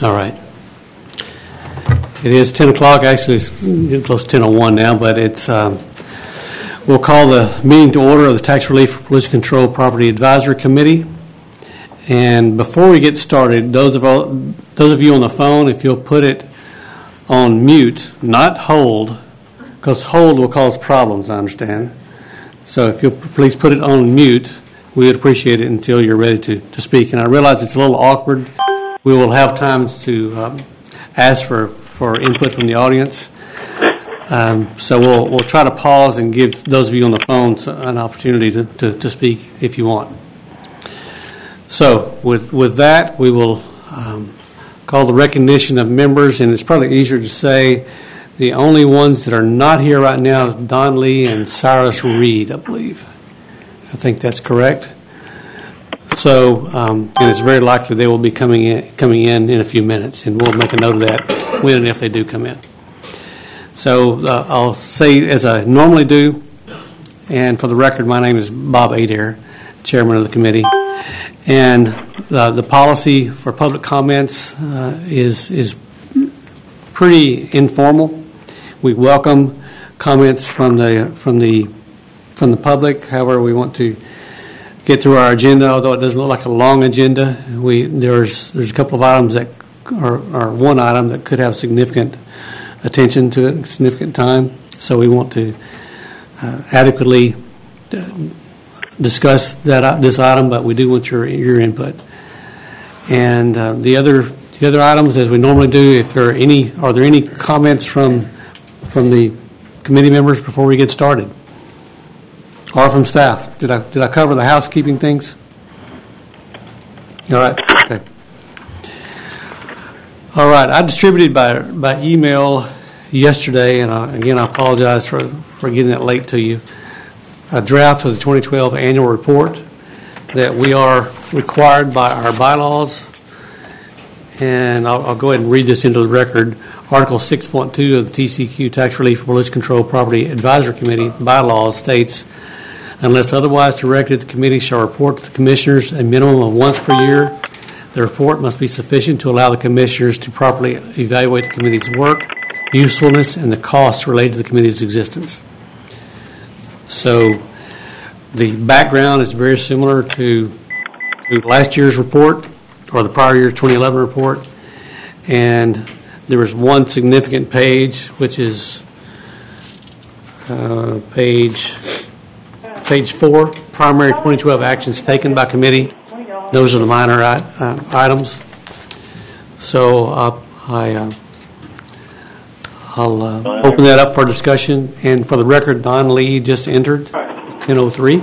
All right. It is 10 o'clock. Actually, it's getting close to 10:01 now, but it's we'll call the meeting to order of the Tax Relief for Pollution Control Property Advisory Committee. And before we get started, those of you on the phone, if you'll put it on mute, not hold, because hold will cause problems, I understand. So if you'll please put it on mute, we would appreciate it until you're ready to speak. And I realize it's a little awkward. We will have times to ask for input from the audience. So we'll try to pause and give those of you on the phone an opportunity to speak if you want. So with that, we will call the recognition of members, and it's probably easier to say the only ones that are not here right now is Don Lee and Cyrus Reed, I believe. I think that's correct. So, and it's very likely they will be coming in a few minutes, and we'll make a note of that when and if they do come in. So I'll say as I normally do, and for the record, my name is Bob Adair, chairman of the committee, and the policy for public comments is pretty informal. We welcome comments from the public. However, we want to get through our agenda, although it doesn't look like a long agenda. There's a couple of items that are one item that could have significant attention to it, significant time. So we want to adequately discuss this item, but we do want your input. And the other items, as we normally do, are there any comments from the committee members before we get started? Or from staff? Did I cover the housekeeping things? All right. Okay. All right. I distributed by email yesterday, and again I apologize for getting that late to you, a draft of the 2012 annual report that we are required by our bylaws. And I'll go ahead and read this into the record. Article 6.2 of the TCQ Tax Relief for Pollution Control Property Advisory Committee bylaws states, unless otherwise directed, the committee shall report to the commissioners a minimum of once per year. The report must be sufficient to allow the commissioners to properly evaluate the committee's work, usefulness, and the costs related to the committee's existence. So the background is very similar to last year's report, or the prior year's 2011 report. And there was one significant page, which is page 4, primary 2012 actions taken by committee. Those are the minor items. So I'll open that up for discussion. And for the record, Don Lee just entered, 10:03.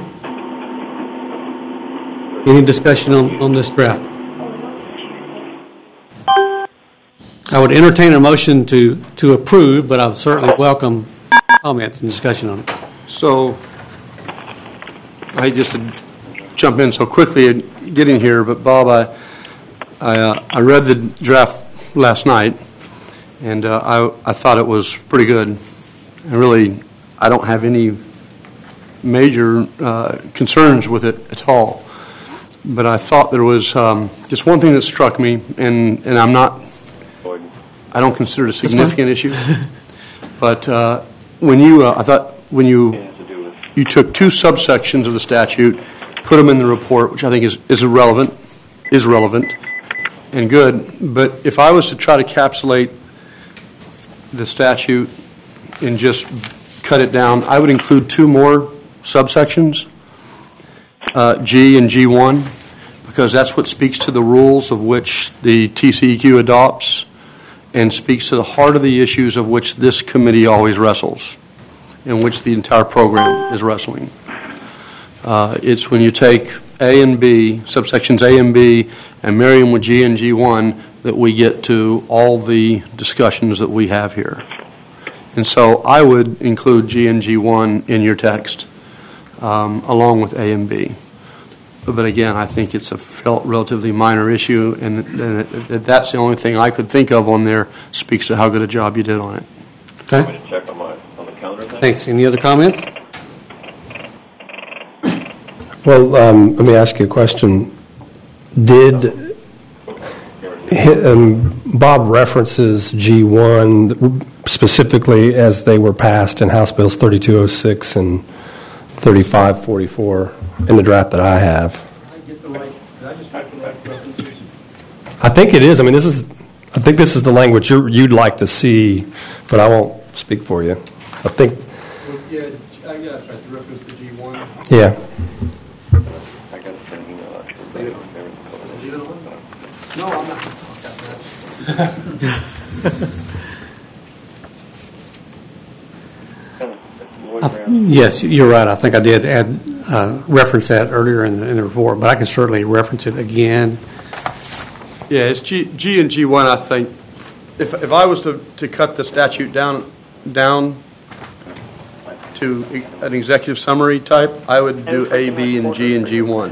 Any discussion on this draft? I would entertain a motion to approve, but I would certainly welcome comments and discussion on it. So I just jump in so quickly at getting here, but Bob, I read the draft last night, and I thought it was pretty good. And I don't have any major concerns with it at all. But I thought there was just one thing that struck me, and I don't consider it a significant issue. But when you took two subsections of the statute, put them in the report, which I think is relevant and good. But if I was to try to encapsulate the statute and just cut it down, I would include two more subsections, G and G1, because that's what speaks to the rules of which the TCEQ adopts and speaks to the heart of the issues of which this committee always wrestles, in which the entire program is wrestling. It's when you take A and B, subsections A and B, and marry them with G and G1 that we get to all the discussions that we have here. And so I would include G and G1 in your text, along with A and B. But again, I think it's a relatively minor issue, and that's the only thing I could think of on there speaks to how good a job you did on it. Okay. I'm going to check on the calendar. Thanks. Any other comments? Well, let me ask you a question. Did Bob references G1 specifically as they were passed in House Bills 3206 and 3544 in the draft that I have. I think it is. I mean, I think this is the language you'd like to see, but I won't speak for you. I think. Well, yeah, I guess I reference to G1. Yeah. I got to send an email out. No, I'm not. Yes, you're right. I think I did reference that earlier in the report, but I can certainly reference it again. Yeah, it's G and G1, I think. If I was to cut the statute down to an executive summary type, I would do A, B, and G and G1.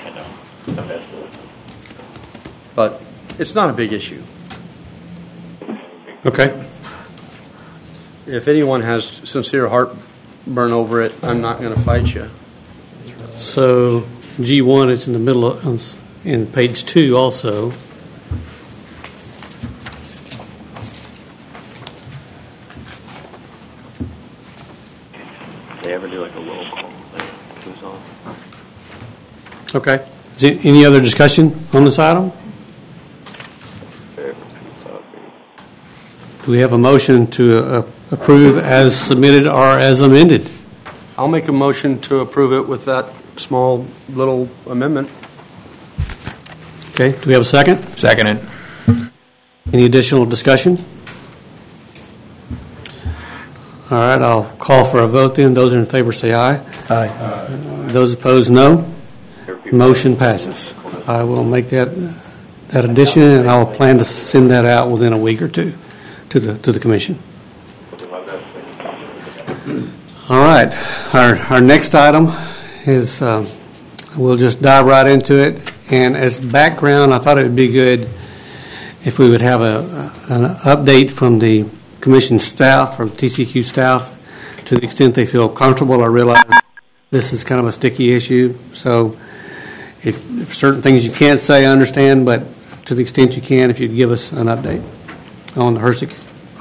But it's not a big issue. Okay. If anyone has sincere heartburn over it, I'm not going to fight you. So G1 is in the middle of, in page 2 also. They ever do like a roll call? Like, who's on? Okay. Is there any other discussion on this item? Do we have a motion to approve as submitted or as amended? I'll make a motion to approve it with that small little amendment. Okay. Do we have a second? Second it. Any additional discussion? All right. I'll call for a vote then. Those in favor say aye. Aye. Those opposed, no. Motion passes. I will make that addition, and I'll plan to send that out within a week or two to the commission. All right. Our next item is we'll just dive right into it. And as background, I thought it would be good if we would have an update from the commission staff, from TCQ staff, to the extent they feel comfortable. I realize this is kind of a sticky issue, so if certain things you can't say, I understand, but to the extent you can, if you'd give us an update on the HRSGs.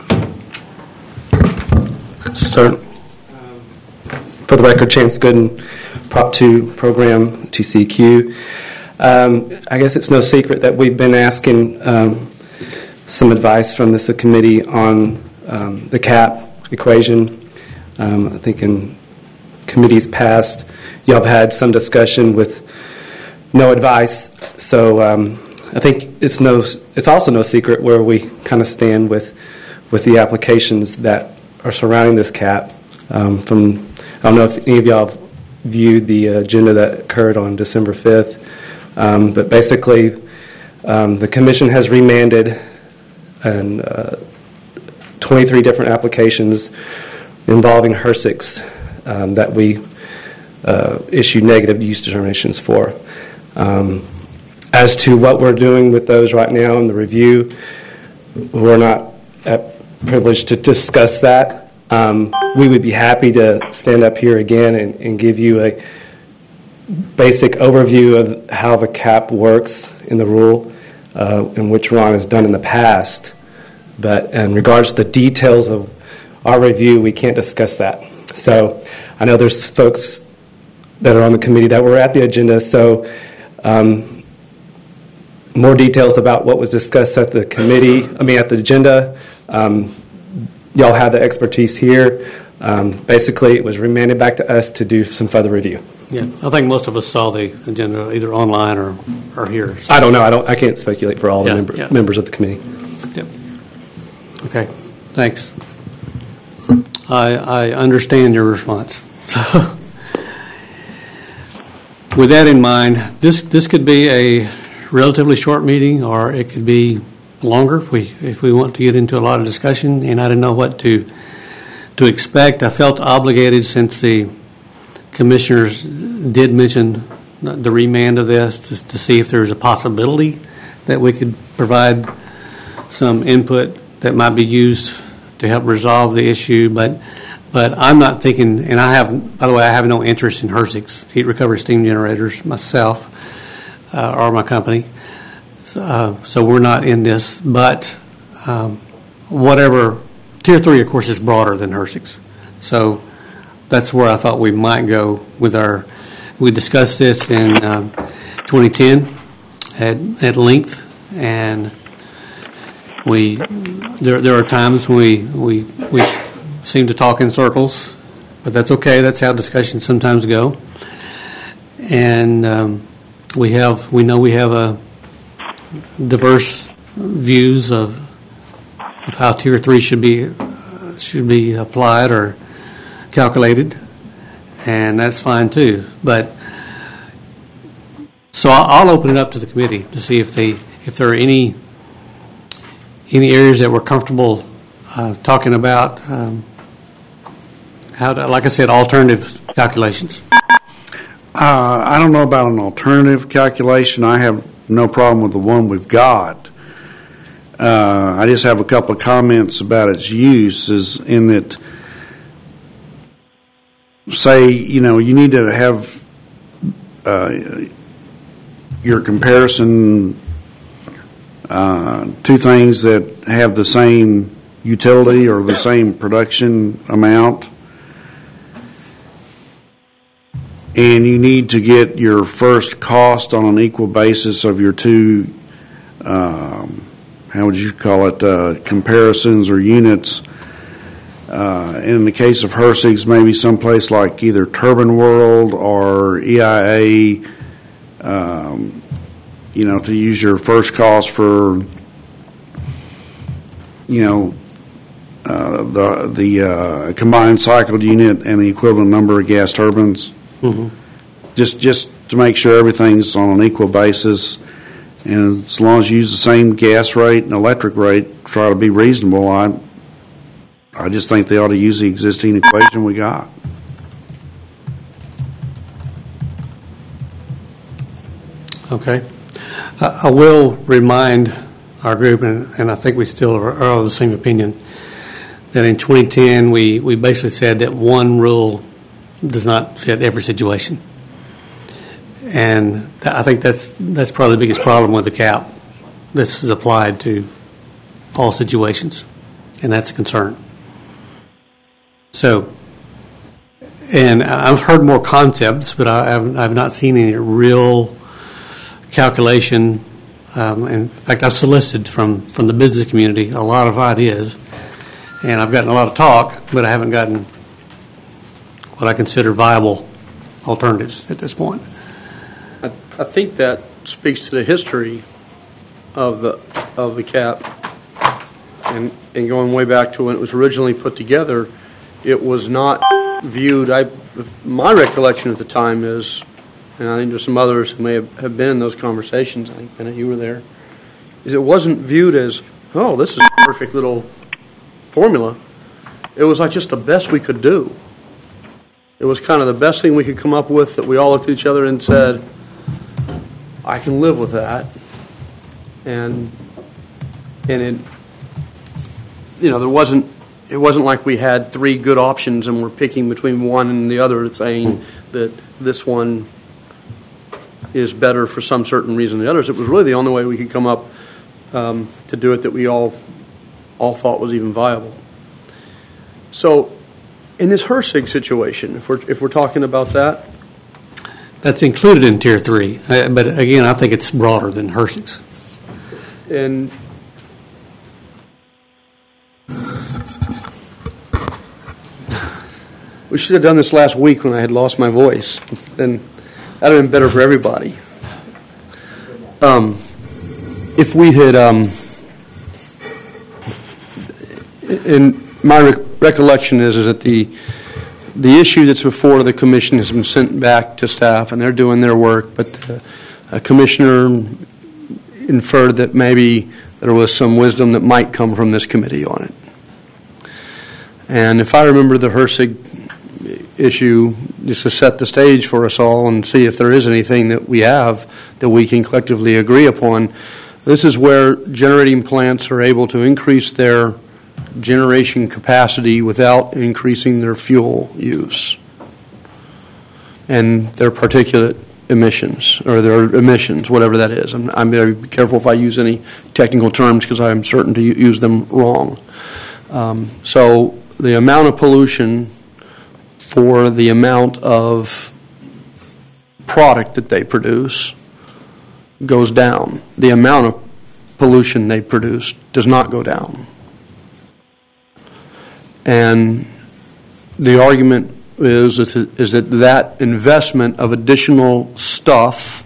So, for the record, Chance Gooden, Prop 2 program, TCQ. I guess it's no secret that we've been asking some advice from this committee on the CAP equation. I think in committees past, y'all have had some discussion with no advice. So I think it's also no secret where we kind of stand with the applications that are surrounding this CAP. I don't know if any of y'all viewed the agenda that occurred on December 5th, but basically the commission has remanded 23 different applications involving HRSGs that we issued negative use determinations for. As to what we're doing with those right now in the review, we're not privileged to discuss that. We would be happy to stand up here again and give you a basic overview of how the CAP works in the rule, and which Ron has done in the past. But in regards to the details of our review, we can't discuss that. So I know there's folks that are on the committee that were at the agenda, so more details about what was discussed at the at the agenda. Y'all have the expertise here. Basically, it was remanded back to us to do some further review. Yeah, I think most of us saw the agenda either online or here. So. I don't know. I can't speculate for all the members of the committee. Yep. Okay. Thanks. I understand your response. With that in mind, this could be a relatively short meeting, or it could be longer if we want to get into a lot of discussion. And I didn't know what to expect. I felt obligated, since the commissioners did mention the remand of this, to see if there's a possibility that we could provide some input that might be used to help resolve the issue. But I'm not thinking, and I have no interest in HRSGs, heat recovery steam generators, myself, or my company. So we're not in this. But whatever, Tier 3, of course, is broader than HRSGs. So that's where I thought we might go with we discussed this in 2010 at length, and there are times when we seem to talk in circles, but that's okay. That's how discussions sometimes go. And we know we have a diverse views of how Tier 3 should be applied or calculated, and that's fine too. But so I'll open it up to the committee to see if there are any areas that we're comfortable talking about. Like I said, alternative calculations. I don't know about an alternative calculation. I have no problem with the one we've got. I just have a couple of comments about its use, is in that, say, you need to have your comparison, two things that have the same utility or the same production amount. And you need to get your first cost on an equal basis of your two, how would you call it, comparisons or units. In the case of HRSGs, maybe someplace like either Turbine World or EIA, to use your first cost for, the combined cycled unit and the equivalent number of gas turbines. Mm-hmm. Just to make sure everything's on an equal basis, and as long as you use the same gas rate and electric rate, try to be reasonable. I just think they ought to use the existing equation we got. Okay. I will remind our group, and I think we still are of the same opinion, that in 2010 we basically said that one rule does not fit every situation. And I think that's probably the biggest problem with the cap. This is applied to all situations, and that's a concern. So, and I've heard more concepts, but I've not seen any real calculation. In fact, I've solicited from the business community a lot of ideas, and I've gotten a lot of talk, but I haven't gotten what I consider viable alternatives at this point. I think that speaks to the history of the cap, and going way back to when it was originally put together. It was not viewed. My recollection at the time is, and I think there's some others who may have been in those conversations. I think Bennett, you were there. Is it wasn't viewed as, oh, this is a perfect little formula. It was like just the best we could do. It was kind of the best thing we could come up with, that we all looked at each other and said, I can live with that. And it, it wasn't like we had three good options and we're picking between one and the other, saying that this one is better for some certain reason than the others. It was really the only way we could come up to do it that we all thought was even viable. So, in this HRSG situation, if we're talking about that, that's included in Tier 3, but again, I think it's broader than HRSGs. And we should have done this last week when I had lost my voice. Then that would have been better for everybody. If we had, in my recollection is that the issue that's before the commission has been sent back to staff, and they're doing their work, but a commissioner inferred that maybe there was some wisdom that might come from this committee on it. And if I remember the HRSG issue, just to set the stage for us all and see if there is anything that we have that we can collectively agree upon, this is where generating plants are able to increase their generation capacity without increasing their fuel use and their particulate emissions, or their emissions, whatever that is. I'm very careful if I use any technical terms because I'm certain to use them wrong. So the amount of pollution for the amount of product that they produce goes down. The amount of pollution they produce does not go down. And the argument is that investment of additional stuff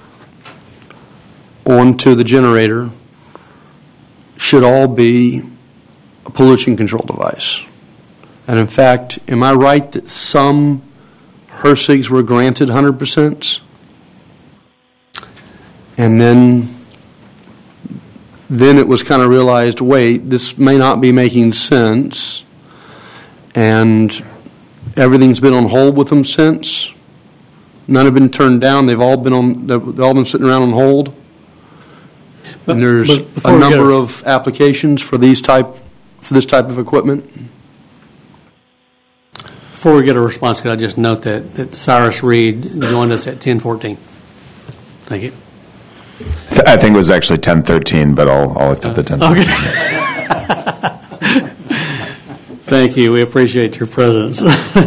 onto the generator should all be a pollution control device. And in fact, am I right that some HRSGs were granted 100%? And then it was kind of realized, wait, this may not be making sense, and everything's been on hold with them since. None have been turned down. They've all been sitting around on hold. And there's a number of applications for this type of equipment. Before we get a response, could I just note that Cyrus Reed joined us at 10:14. Thank you. I think it was actually 10:13, but I'll accept the 10:14. Okay. Thank you. We appreciate your presence.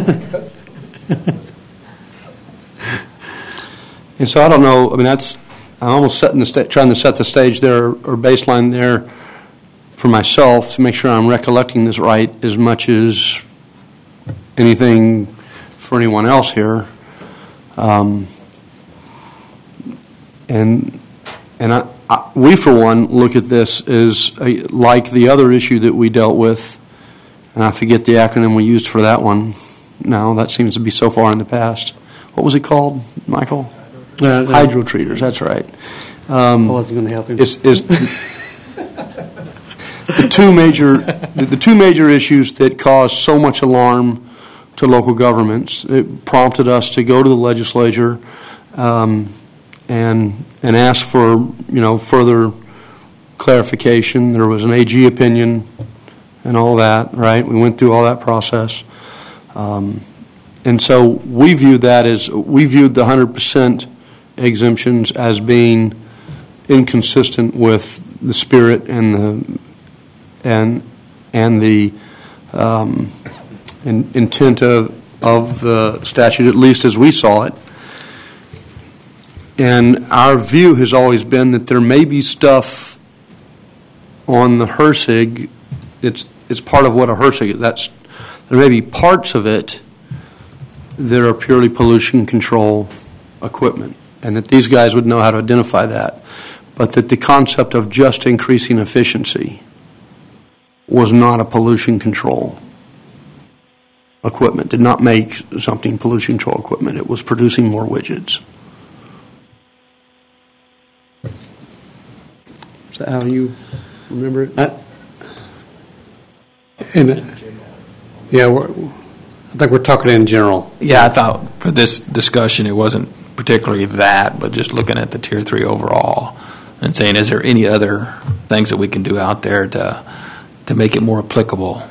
And so I don't know. I mean, I'm almost trying to set the stage there or baseline there for myself to make sure I'm recollecting this right as much as anything for anyone else here. We, for one, look at this as like the other issue that we dealt with, and I forget the acronym we used for that one now. That seems to be so far in the past. What was it called, Michael? Hydro treaters, that's right. I wasn't going to help him. The two major issues that caused so much alarm to local governments. It prompted us to go to the legislature and ask for further clarification. There was an AG opinion and all that, right? We went through all that process, and so we viewed the 100% exemptions as being inconsistent with the spirit and the intent of the statute, at least as we saw it. And our view has always been that there may be stuff on the HRSG. It's part of what a HRSG is. There may be parts of it that are purely pollution control equipment, and that these guys would know how to identify that. But that the concept of just increasing efficiency was not a pollution control equipment. Did not make something pollution control equipment. It was producing more widgets. Is that how you remember it? I think we're talking in general. Yeah, I thought for this discussion it wasn't particularly that, but just looking at the Tier 3 overall and saying, is there any other things that we can do out there to make it more applicable?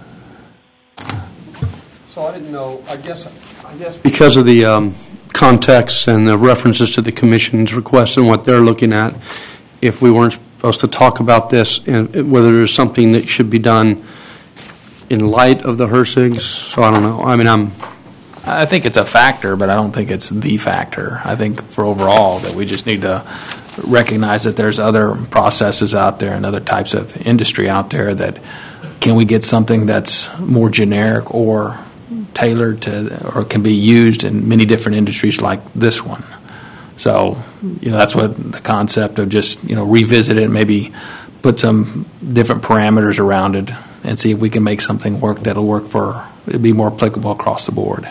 So I didn't know, I guess because of the context and the references to the Commission's request and what they're looking at, if we weren't supposed to talk about this, and whether there's something that should be done in light of the HRSGs, so I don't know. I mean, I think it's a factor, but I don't think it's the factor. I think for overall that we just need to recognize that there's other processes out there and other types of industry out there that can we get something that's more generic or tailored to, or can be used in many different industries like this one. So, that's what the concept of just, revisit it, maybe put some different parameters around it and see if we can make something work that'll work it'd be more applicable across the board.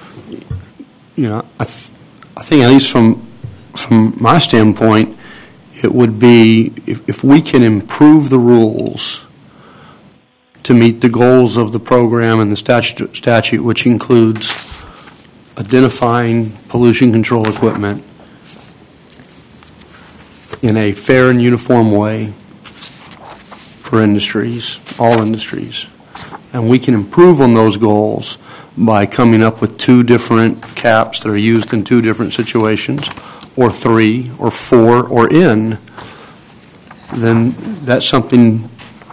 I think at least from my standpoint, it would be if we can improve the rules to meet the goals of the program and the statute, which includes identifying pollution control equipment in a fair and uniform way for industries, all industries, and we can improve on those goals by coming up with 2 different caps that are used in 2 different situations, or 3, or 4, or in, then that's something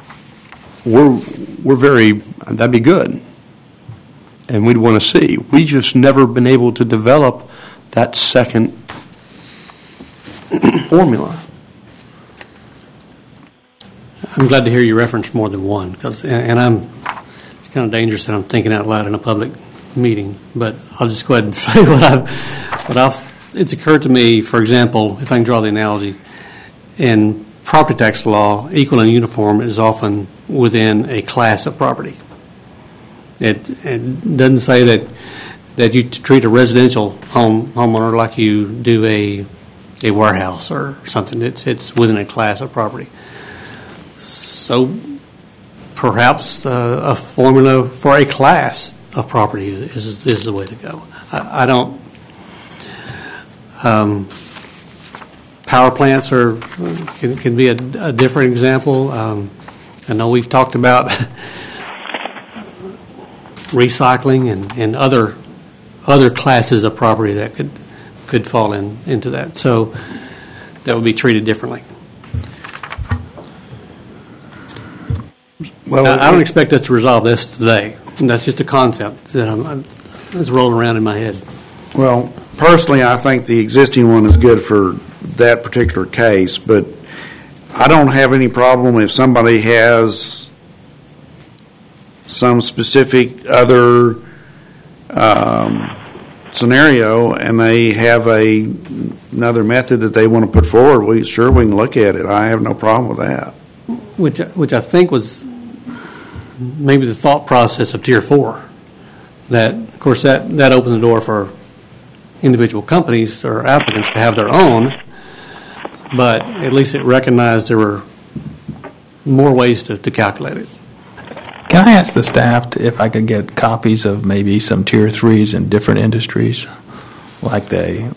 that'd be good. And we'd want to see. We just never been able to develop that second formula. I'm glad to hear you reference more than one, because, and it's kind of dangerous that I'm thinking out loud in a public meeting, but I'll just go ahead and say it's occurred to me, for example, if I can draw the analogy, in property tax law, equal and uniform is often within a class of property. It doesn't say that you treat a residential homeowner like you do a warehouse or something. It's within a class of property. So perhaps a formula for a class of property is the way to go. I don't. Power plants can be a different example. I know we've talked about recycling and other classes of property that could fall into that. So that would be treated differently. Well, I don't expect us to resolve this today. That's just a concept that's rolling around in my head. Well, personally, I think the existing one is good for that particular case, but I don't have any problem if somebody has some specific other scenario and they have another method that they want to put forward. We can look at it. I have no problem with that. Which I think was maybe the thought process of Tier 4. That, of course, that opened the door for individual companies or applicants to have their own, but at least it recognized there were more ways to calculate it. Can I ask the staff if I could get copies of maybe some Tier 3s in different industries, like the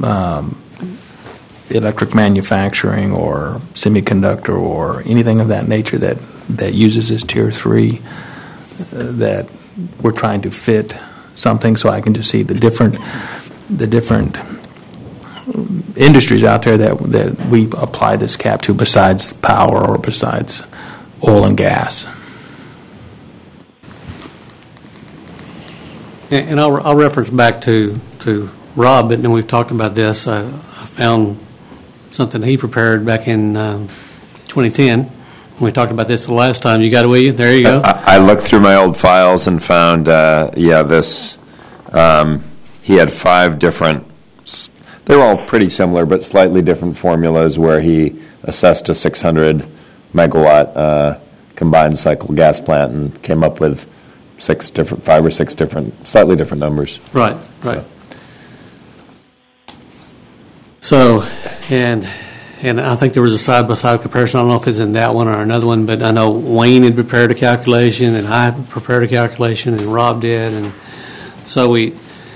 electric manufacturing or semiconductor or anything of that nature that uses this Tier 3, that we're trying to fit something, so I can just see the different industries out there that we apply this cap to, besides power or besides oil and gas. And I'll reference back to Rob, and we've talked about this. I found something he prepared back in 2010. We talked about this the last time. You got it with you? There you go. I looked through my old files and found, this. He had 5 different. They were all pretty similar, but slightly different formulas where he assessed a 600 megawatt combined cycle gas plant and came up with 5 or 6 different, slightly different numbers. Right. So, and I think there was a side-by-side comparison. I don't know if it's in that one or another one, but I know Wayne had prepared a calculation, and I prepared a calculation, and Rob did, and so we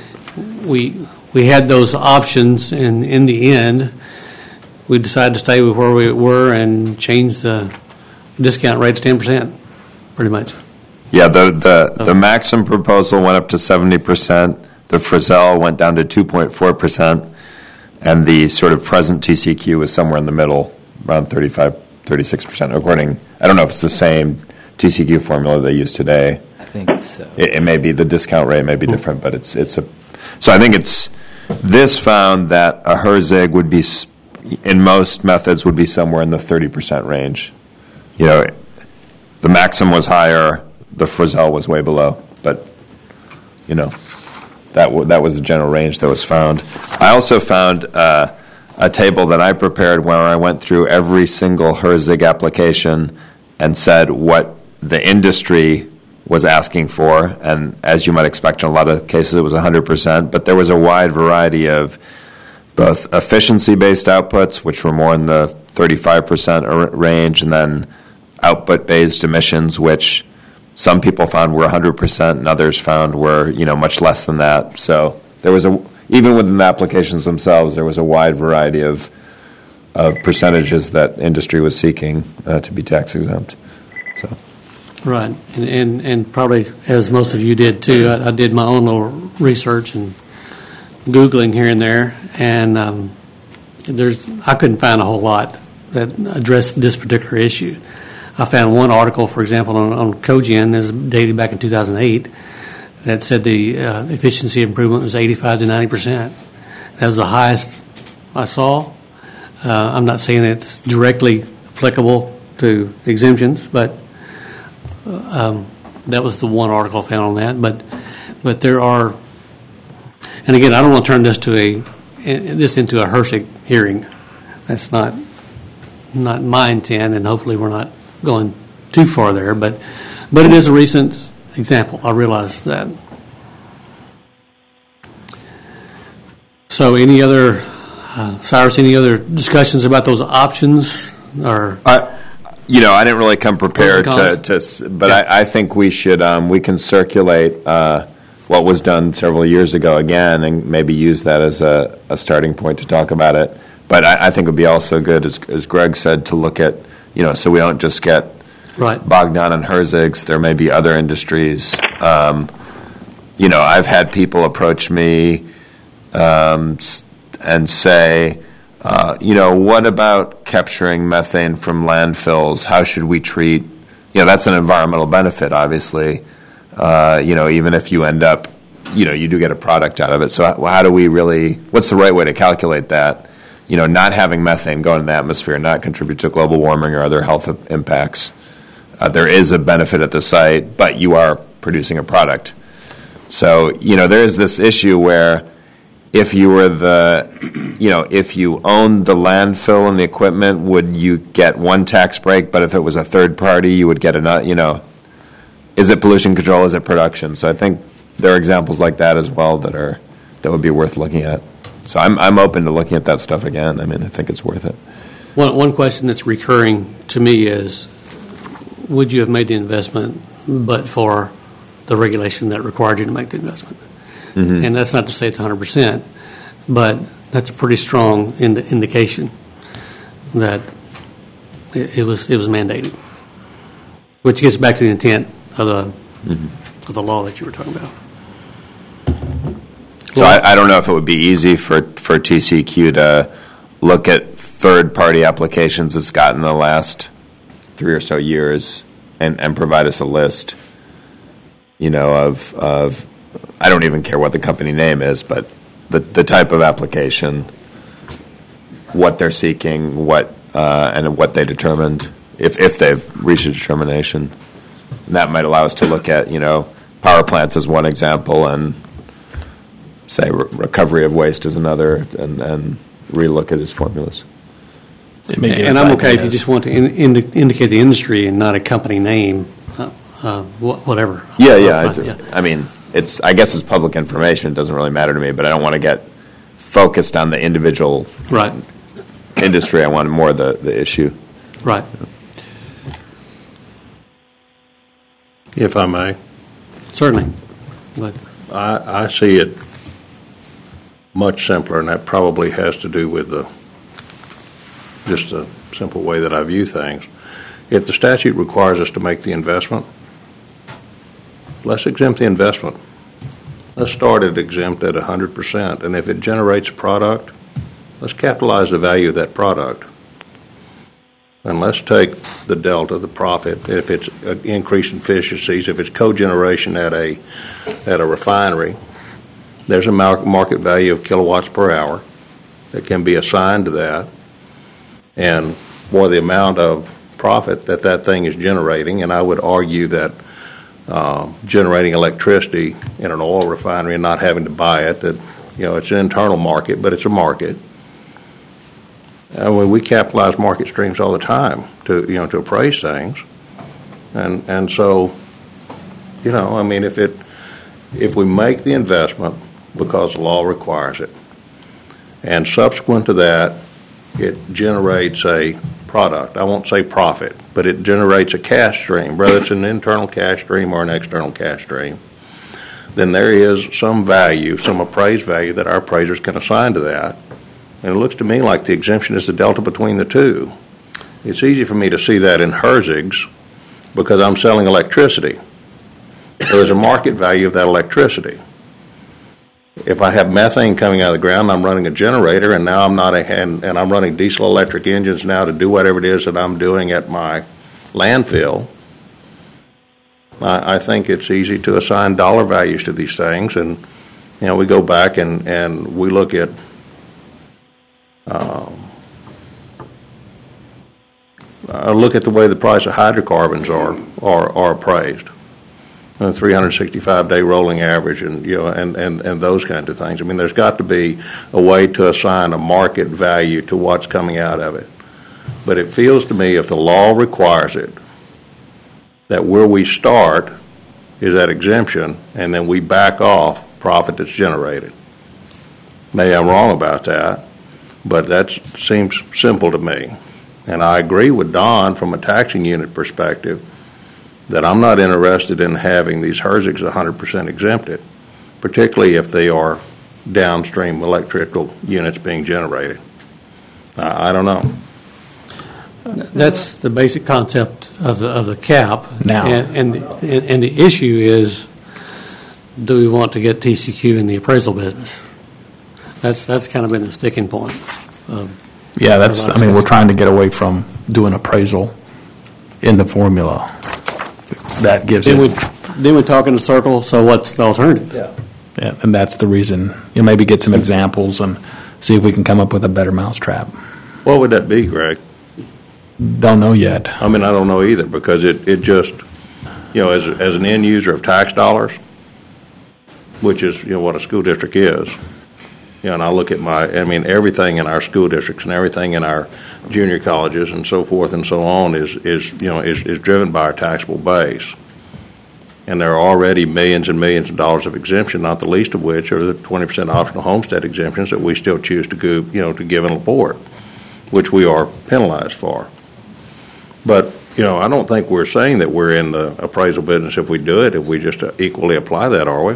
had those options, and in the end, we decided to stay with where we were and change the discount rate to 10%, pretty much. Yeah, the Maxim proposal went up to 70%. The Frizzell went down to 2.4%. And the sort of present TCQ was somewhere in the middle, around 36%, according, I don't know if it's the same TCQ formula they use today. I think so. It may be, the discount rate may be different, but it's so I think this found that a Herzig would be, in most methods, would be somewhere in the 30% range. You know, the Maxim was higher, the Frizzell was way below, but, you know, that was the general range that was found. I also found a table that I prepared where I went through every single Herzig application and said what the industry was asking for, and as you might expect in a lot of cases it was 100%, but there was a wide variety of both efficiency-based outputs, which were more in the 35% range, and then output-based emissions, which some people found were 100% and others found were, much less than that. So there was even within the applications themselves, there was a wide variety of percentages that industry was seeking to be tax exempt. So Right, and probably as most of you did too, I did my own little research and Googling here and there, and I couldn't find a whole lot that addressed this particular issue. I found one article, for example, on Cogen, this is dated back in 2008, that said the efficiency improvement was 85 to 90%. That was the highest I saw. I'm not saying it's directly applicable to exemptions, but that was the one article found on that. But there are, and again, I don't want to turn this into a HRSG hearing. That's not my intent, and hopefully we're not going too far there. But it is a recent example. I realize that. So, any other, Cyrus? Any other discussions about those options or? I didn't really come prepared but I think we should, we can circulate what was done several years ago again and maybe use that as a starting point to talk about it. But I think it would be also good, as Greg said, to look at, so we don't just get bogged down in HRSGs. There may be other industries. I've had people approach me and say, what about capturing methane from landfills? How should we treat, that's an environmental benefit, obviously. Even if you end up, you do get a product out of it. So how do we really, what's the right way to calculate that? Not having methane go into the atmosphere, not contribute to global warming or other health impacts. There is a benefit at the site, but you are producing a product. So, there is this issue where if you were if you owned the landfill and the equipment, would you get one tax break? But if it was a third party, you would get another. Is it pollution control? Is it production? So I think there are examples like that as well that would be worth looking at. So I'm open to looking at that stuff again. I mean, I think it's worth it. One question that's recurring to me is, would you have made the investment but for the regulation that required you to make the investment? Mm-hmm. And that's not to say it's 100%, but that's a pretty strong indication that it was mandated, which gets back to the intent of the law that you were talking about. So I don't know if it would be easy for TCEQ to look at third-party applications it's gotten in the last 3 or so years and provide us a list, of I don't even care what the company name is, but the type of application, what they're seeking, and what they determined, if they've reached a determination. And that might allow us to look at, power plants as one example, and say recovery of waste is another, and relook at his formulas. And I'm okay if you just want to indicate the industry and not a company name, whatever. Yeah. I mean, I guess it's public information. It doesn't really matter to me, but I don't want to get focused on the individual industry. I want more the issue. Right. If I may. Certainly. I see it much simpler, and that probably has to do with just a simple way that I view things. If the statute requires us to make the investment, let's exempt the investment. Let's start it exempt at 100%, and if it generates a product, let's capitalize the value of that product. And let's take the delta, the profit, if it's an increase in efficiencies, if it's cogeneration at a refinery, there's a market value of kilowatts per hour that can be assigned to that, and for the amount of profit that thing is generating, and I would argue that generating electricity in an oil refinery and not having to buy it, that it's an internal market, but it's a market. And we capitalize market streams all the time to appraise things, and so I mean, if we make the investment because the law requires it, and subsequent to that it generates a product, I won't say profit, but it generates a cash stream, whether it's an internal cash stream or an external cash stream, then there is some value, some appraised value that our appraisers can assign to that. And it looks to me like the exemption is the delta between the two. It's easy for me to see that in HRSGs because I'm selling electricity. So there's a market value of that electricity. If I have methane coming out of the ground, I'm running a generator, and now and I'm running diesel electric engines now to do whatever it is that I'm doing at my landfill. I think it's easy to assign dollar values to these things, and we go back and we look at the way the price of hydrocarbons are appraised. 365-day rolling average, and those kinds of things. I mean, there's got to be a way to assign a market value to what's coming out of it. But it feels to me, if the law requires it, that where we start is that exemption, and then we back off profit that's generated. Maybe I'm wrong about that, but that seems simple to me. And I agree with Don from a taxing unit perspective that I'm not interested in having these HRSGs 100% exempted, particularly if they are downstream electrical units being generated. I don't know. That's the basic concept of the cap. Now. And the issue is, do we want to get TCQ in the appraisal business? That's kind of been the sticking point. We're trying to get away from doing appraisal in the formula. That gives then we talk in a circle, so what's the alternative? Yeah, and that's the reason. Maybe get some examples and see if we can come up with a better mousetrap. What would that be, Greg? Don't know yet. I mean, I don't know either, because it just, as an end user of tax dollars, which is, what a school district is, and I look at everything in our school districts and everything in our junior colleges and so forth and so on is driven by our taxable base. And there are already millions and millions of dollars of exemption, not the least of which are the 20% optional homestead exemptions that we still choose to give in LaPorte, which we are penalized for. But, I don't think we're saying that we're in the appraisal business if we do it, if we just equally apply that, are we?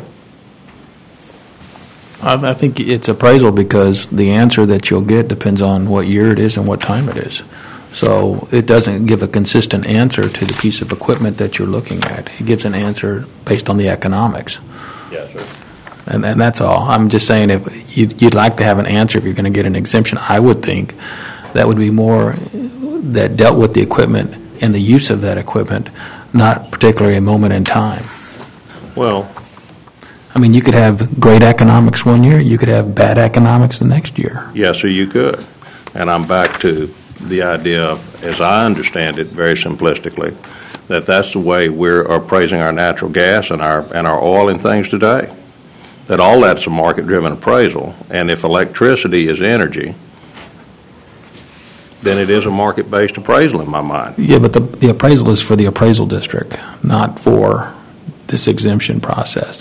I think it's appraisal because the answer that you'll get depends on what year it is and what time it is. So it doesn't give a consistent answer to the piece of equipment that you're looking at. It gives an answer based on the economics. Yes, sir. And that's all. I'm just saying if you'd like to have an answer if you're going to get an exemption, I would think that would be more that dealt with the equipment and the use of that equipment, not particularly a moment in time. Well, you could have great economics one year, you could have bad economics the next year. yes, sir, you could. And I'm back to the idea of, as I understand it very simplistically, that's the way we're appraising our natural gas and our oil and things today. That all that's a market-driven appraisal. And if electricity is energy, then it is a market-based appraisal in my mind. Yeah, but the appraisal is for the appraisal district, not for this exemption process.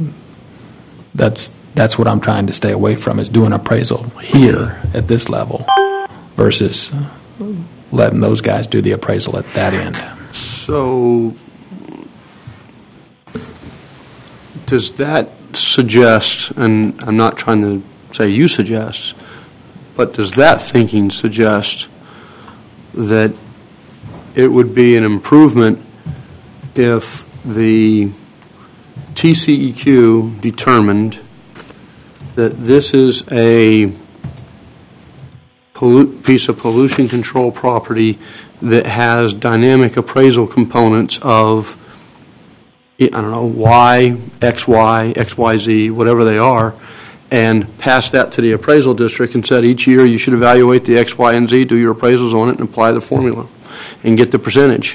That's what I'm trying to stay away from, is doing appraisal here at this level versus letting those guys do the appraisal at that end. So does that suggest, and I'm not trying to say you suggest, but does that thinking suggest that it would be an improvement if the TCEQ determined that this is a piece of pollution control property that has dynamic appraisal components of, Y, XY, XYZ, whatever they are, and passed that to the appraisal district and said each year you should evaluate the X, Y, and Z, do your appraisals on it, and apply the formula and get the percentage.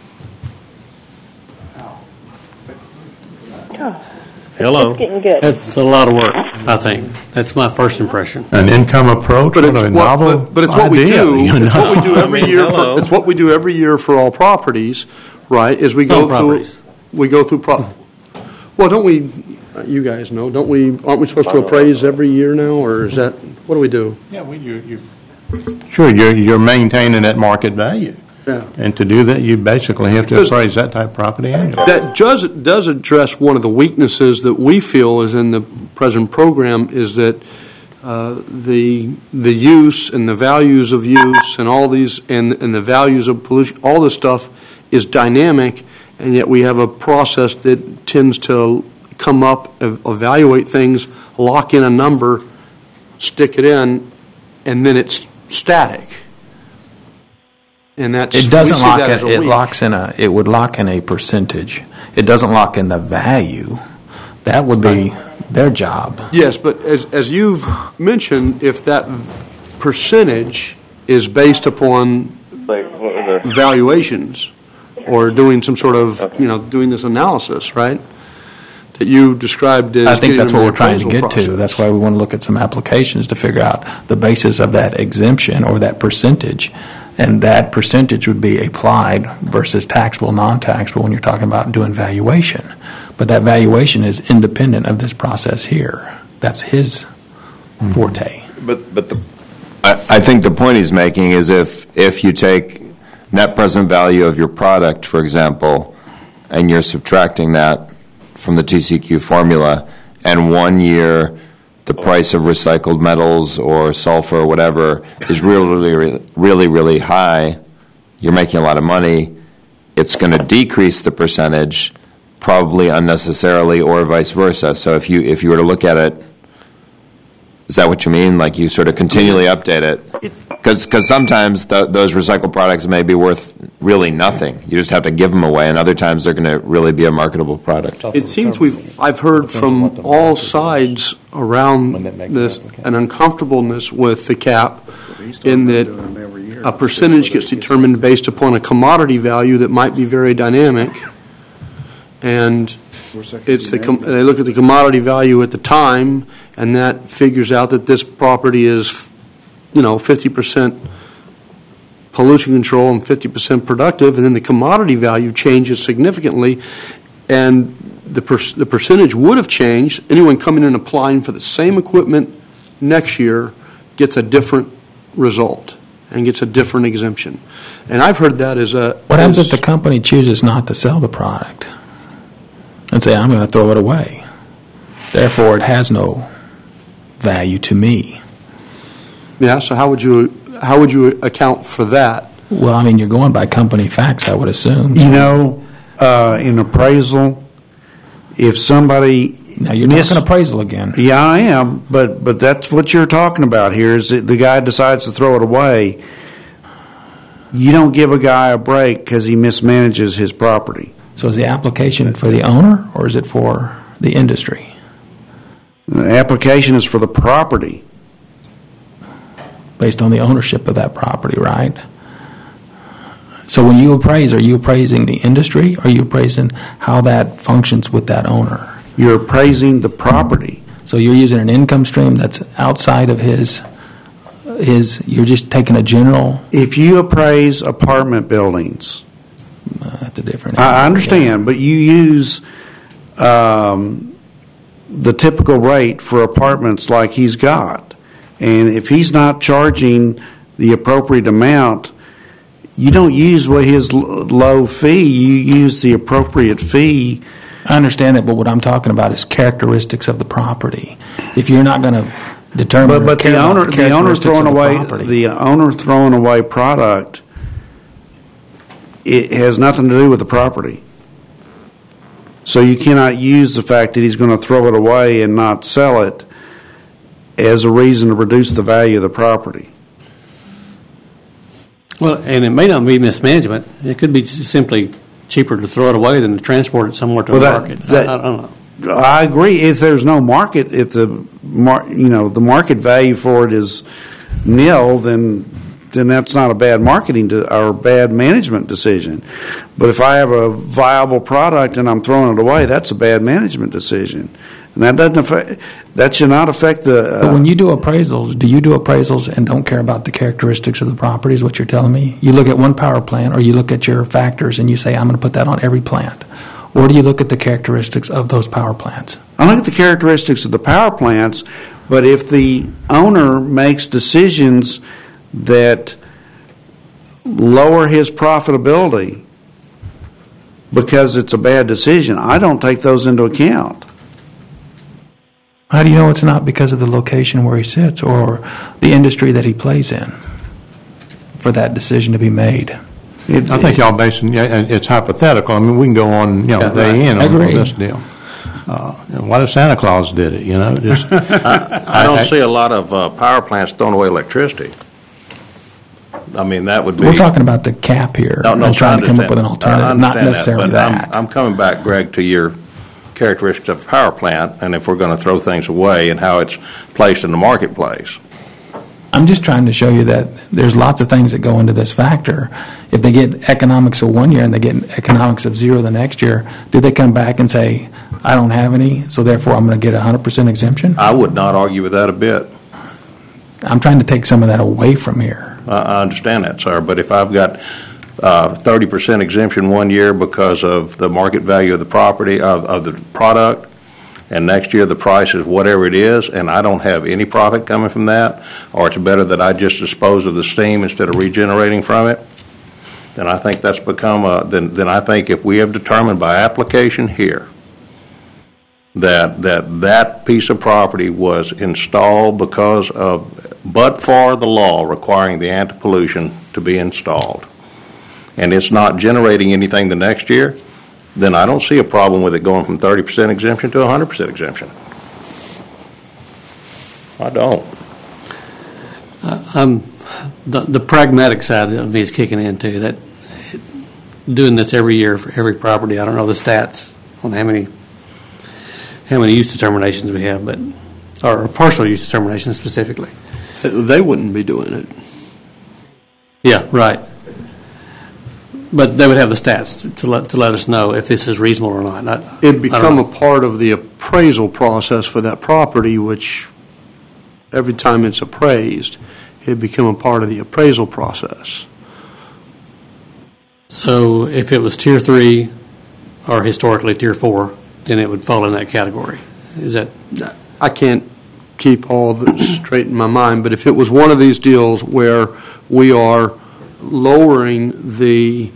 Hello. It's getting good. That's a lot of work, I think. That's my first impression. An income approach, But it's what a what, novel but it's what we idea, do. you It's what we know? do every year. It's what we do every year for all properties, right? Is we go All properties. through. We go through. Well, don't we? You guys know, don't we? Aren't we supposed to appraise every year now, or is that what do we do? Yeah, sure, you're maintaining that market value. Yeah. And to do that, you basically have to Because- appraise that type of property annually. That does address one of the weaknesses that we feel is in the present program, is that the use and the values of use and all these and the values of pollution, all this stuff is dynamic, and yet we have a process that tends to come up, evaluate things, lock in a number, stick it in, and then it's static. And that's, It doesn't we see lock that it. as a It weak. locks in a. It would lock in a percentage. It doesn't lock in the value. That would be their job. Yes, but as you've mentioned, if that percentage is based upon Like, what are the, valuations or doing some sort of, doing this analysis, right? That you described as I think getting that's into what the we're trying to appraisal get to. process. That's why we want to look at some applications to figure out the basis of that exemption or that percentage. And that percentage would be applied versus taxable, non-taxable when you're talking about doing valuation. But that valuation is independent of this process here. That's his forte. But I think the point he's making is if you take net present value of your product, for example, and you're subtracting that from the TCQ formula, and 1 year the price of recycled metals or sulfur or whatever is really high, you're making a lot of money, it's going to decrease the percentage, probably unnecessarily, or vice versa. So if you were to look at it, is that what you mean? Like you sort of continually update it? Because sometimes those recycled products may be worth really nothing. You just have to give them away, and other times they're going to really be a marketable product. It seems I've heard from all sides around this an uncomfortableness with the cap in that a percentage gets determined based upon a commodity value that might be very dynamic, and they look at the commodity value at the time, and that figures out that this property is 50% pollution control and 50% productive, and then the commodity value changes significantly, and the percentage would have changed. Anyone coming in applying for the same equipment next year gets a different result and gets a different exemption. And I've heard that as a... What happens if the company chooses not to sell the product and say, I'm going to throw it away? Therefore, it has no value to me. Yeah, so how would you account for that? Well, I mean, you're going by company facts, I would assume. In appraisal, if somebody... Now, you're talking appraisal again. Yeah, I am, but that's what you're talking about here, is that the guy decides to throw it away. You don't give a guy a break because he mismanages his property. So is the application for the owner, or is it for the industry? The application is for the property. Based on the ownership of that property, right? So when you appraise, are you appraising the industry, or are you appraising how that functions with that owner? You're appraising the property. So you're using an income stream that's outside of his you're just taking a general... If you appraise apartment buildings... that's a different... I understand, but you use the typical rate for apartments like he's got. And if he's not charging the appropriate amount, you don't use his low fee, you use the appropriate fee. I understand that, but what I'm talking about is characteristics of the property. If you're not going to determine... But the owner throwing away product, it has nothing to do with the property. So you cannot use the fact that he's going to throw it away and not sell it as a reason to reduce the value of the property. Well, and it may not be mismanagement. It could be simply cheaper to throw it away than to transport it somewhere to the market. I don't know. I agree. If there's no market, if the market value for it is nil, then that's not a bad marketing or bad management decision. But if I have a viable product and I'm throwing it away, that's a bad management decision. And that should not affect the... But when you do appraisals, do you do appraisals and don't care about the characteristics of the property, is what you're telling me? You look at one power plant, or you look at your factors and you say, I'm going to put that on every plant. Or do you look at the characteristics of those power plants? I look at the characteristics of the power plants, but if the owner makes decisions that lower his profitability because it's a bad decision, I don't take those into account. How do you know it's not because of the location where he sits or the industry that he plays in for that decision to be made? I think y'all basing, it's hypothetical. I mean, we can go on, day in on this deal. What if Santa Claus did it, just. I don't see a lot of power plants throwing away electricity. I mean, that would be. We're talking about the cap here. No, and trying to come up with an I alternative, not understand necessarily but that. I'm coming back, Greg, to your characteristics of a power plant, and if we're going to throw things away and how it's placed in the marketplace. I'm just trying to show you that there's lots of things that go into this factor. If they get economics of one year and they get economics of zero the next year, do they come back and say, I don't have any, so therefore I'm going to get 100% exemption? I would not argue with that a bit. I'm trying to take some of that away from here. I understand that, sir, but if I've got 30% exemption one year because of the market value of the property, of the product, and next year the price is whatever it is, and I don't have any profit coming from that, or it's better that I just dispose of the steam instead of regenerating from it, then I think that's become then I think if we have determined by application here that piece of property was installed but for the law requiring the anti-pollution to be installed, and it's not generating anything the next year, then I don't see a problem with it going from 30% exemption to 100% exemption. I don't. The pragmatic side of me is kicking in too. That doing this every year for every property. I don't know the stats on how many use determinations we have, or partial use determinations specifically. They wouldn't be doing it. Yeah, right. But they would have the stats to let us know if this is reasonable or not. It'd become a part of the appraisal process for that property, which every time it's appraised, it'd become a part of the appraisal process. So if it was Tier 3 or historically Tier 4, then it would fall in that category. Is that? I can't keep all this straight in my mind, but if it was one of these deals where we are lowering the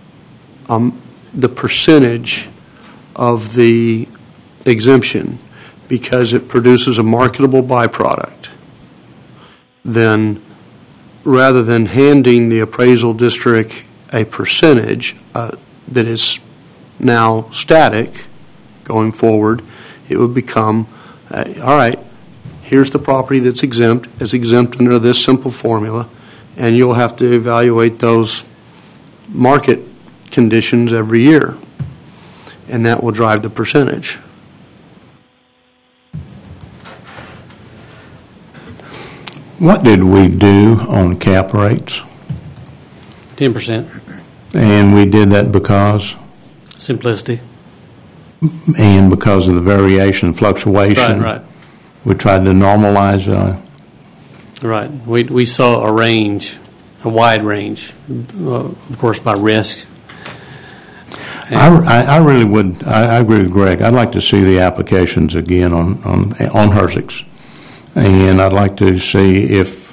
percentage of the exemption because it produces a marketable byproduct, then rather than handing the appraisal district a percentage that is now static going forward, it would become, all right, here's the property that's exempt, is exempt under this simple formula, and you'll have to evaluate those market conditions every year, and that will drive the percentage. What did we do on cap rates? 10%. And we did that because? Simplicity. And because of the variation, fluctuation. Right. We tried to normalize. Right. We saw a range, a wide range, of course, by risk. I really would. I agree with Greg. I'd like to see the applications again on HRSGs, and I'd like to see if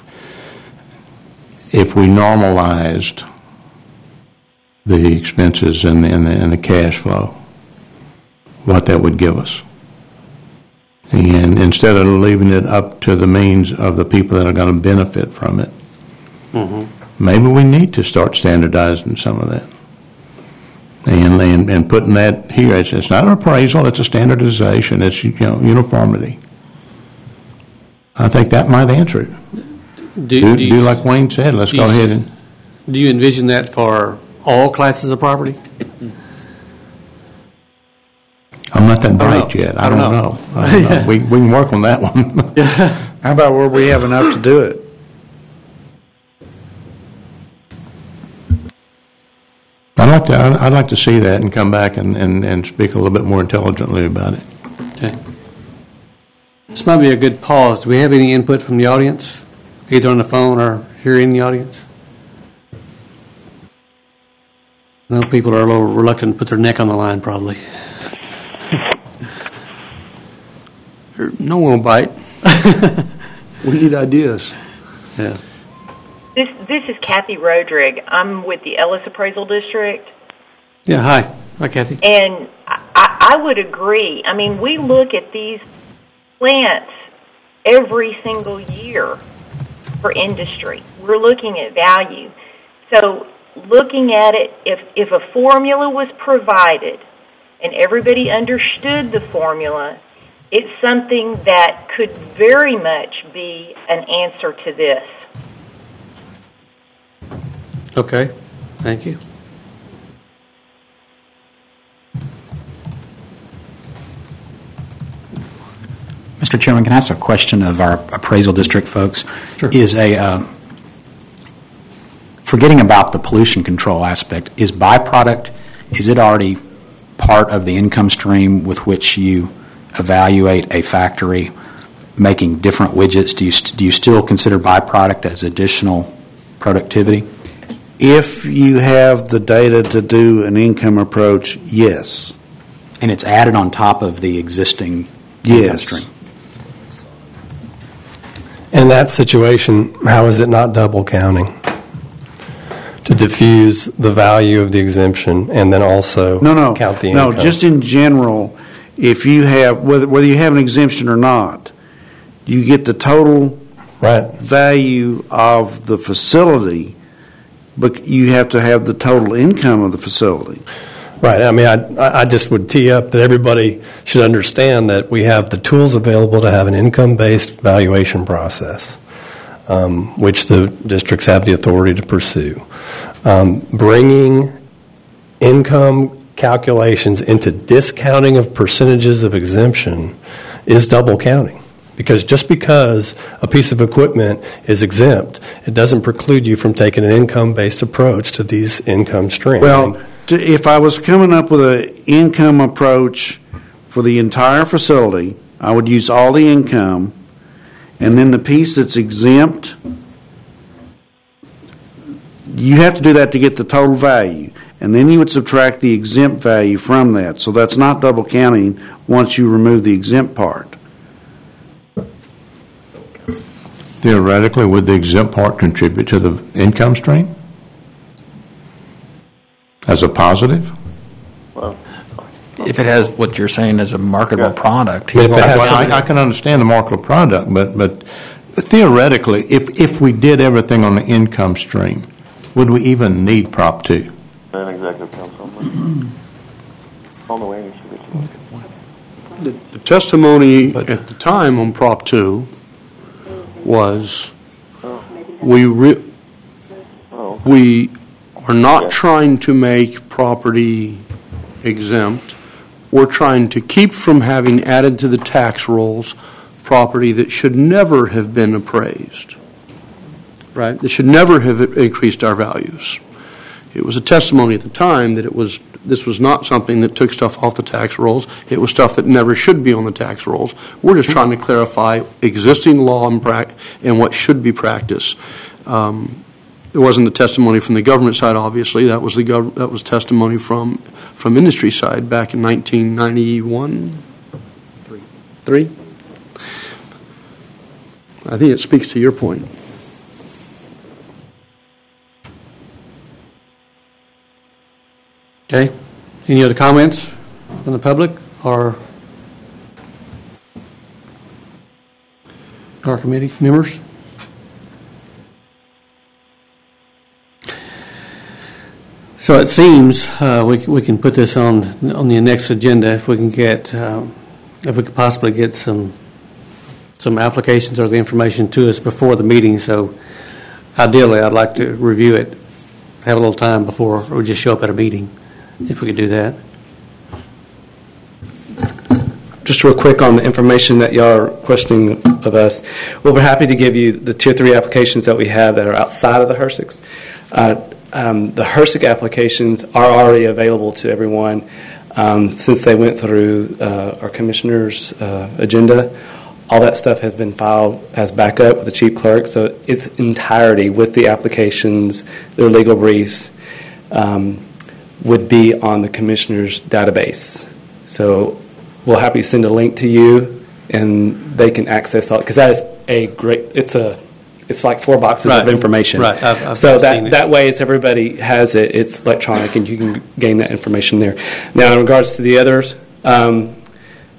we normalized the expenses and the cash flow, what that would give us. And instead of leaving it up to the means of the people that are going to benefit from it, maybe we need to start standardizing some of that. And putting that here, it's not an appraisal, it's a standardization, it's uniformity. I think that might answer it. Do like Wayne said, let's go ahead and... Do you envision that for all classes of property? I'm not that bright yet. I don't know. We can work on that one. How about where we have enough to do it? I'd like to see that and come back and speak a little bit more intelligently about it. Okay. This might be a good pause. Do we have any input from the audience, either on the phone or here in the audience? I know people are a little reluctant to put their neck on the line, probably. No one will bite. We need ideas. Yeah. This is Kathy Rodrigue. I'm with the Ellis Appraisal District. Yeah, hi. Hi, Kathy. And I would agree. I mean, we look at these plants every single year for industry. We're looking at value. So looking at it, if a formula was provided and everybody understood the formula, it's something that could very much be an answer to this. Okay, thank you. Mr. Chairman, can I ask a question of our appraisal district folks? Sure. Forgetting about the pollution control aspect, is byproduct, is it already part of the income stream with which you evaluate a factory making different widgets? Do you still consider byproduct as additional productivity? If you have the data to do an income approach, yes. And it's added on top of the existing income stream? In that situation, how is it not double counting? To diffuse the value of the exemption and then also count the income? No, just in general, if you have, whether you have an exemption or not, you get the total value of the facility, but you have to have the total income of the facility. Right. I mean, I just would tee up that everybody should understand that we have the tools available to have an income-based valuation process, which the districts have the authority to pursue. Bringing income calculations into discounting of percentages of exemption is double counting. Because just because a piece of equipment is exempt, it doesn't preclude you from taking an income-based approach to these income streams. Well, if I was coming up with an income approach for the entire facility, I would use all the income, and then the piece that's exempt, you have to do that to get the total value, and then you would subtract the exempt value from that. So that's not double counting once you remove the exempt part. Theoretically, would the exempt part contribute to the income stream as a positive? Well, if it has what you're saying as a marketable product. I can understand the marketable product, but theoretically, if we did everything on the income stream, would we even need Prop 2? an executive council. On the way, the testimony at the time on Prop 2 was we are not trying to make property exempt. We're trying to keep from having added to the tax rolls property that should never have been appraised, right? That should never have increased our values. It was a testimony at the time that this was not something that took stuff off the tax rolls. It was stuff that never should be on the tax rolls. We're just trying to clarify existing law and what should be practiced. It wasn't the testimony from the government side, obviously. That was testimony from industry side back in 1991. Three. I think it speaks to your point. Okay. Any other comments from the public or our committee members? So it seems we can put this on the next agenda if we can could possibly get some applications or the information to us before the meeting. So ideally, I'd like to review it, have a little time before we just show up at a meeting, if we could do that. Just real quick on the information that y'all are requesting of us. Well, we're happy to give you the Tier 3 applications that we have that are outside of the HRSGs. The HRSG applications are already available to everyone since they went through our commissioner's agenda. All that stuff has been filed as backup with the chief clerk, so its entirety with the applications, their legal briefs, would be on the commissioner's database. So we'll happily send a link to you, and they can access all, because that is a great, it's like 4 boxes of information. Right. I've so seen that way, everybody has it. It's electronic, and you can gain that information there. Now, in regards to the others,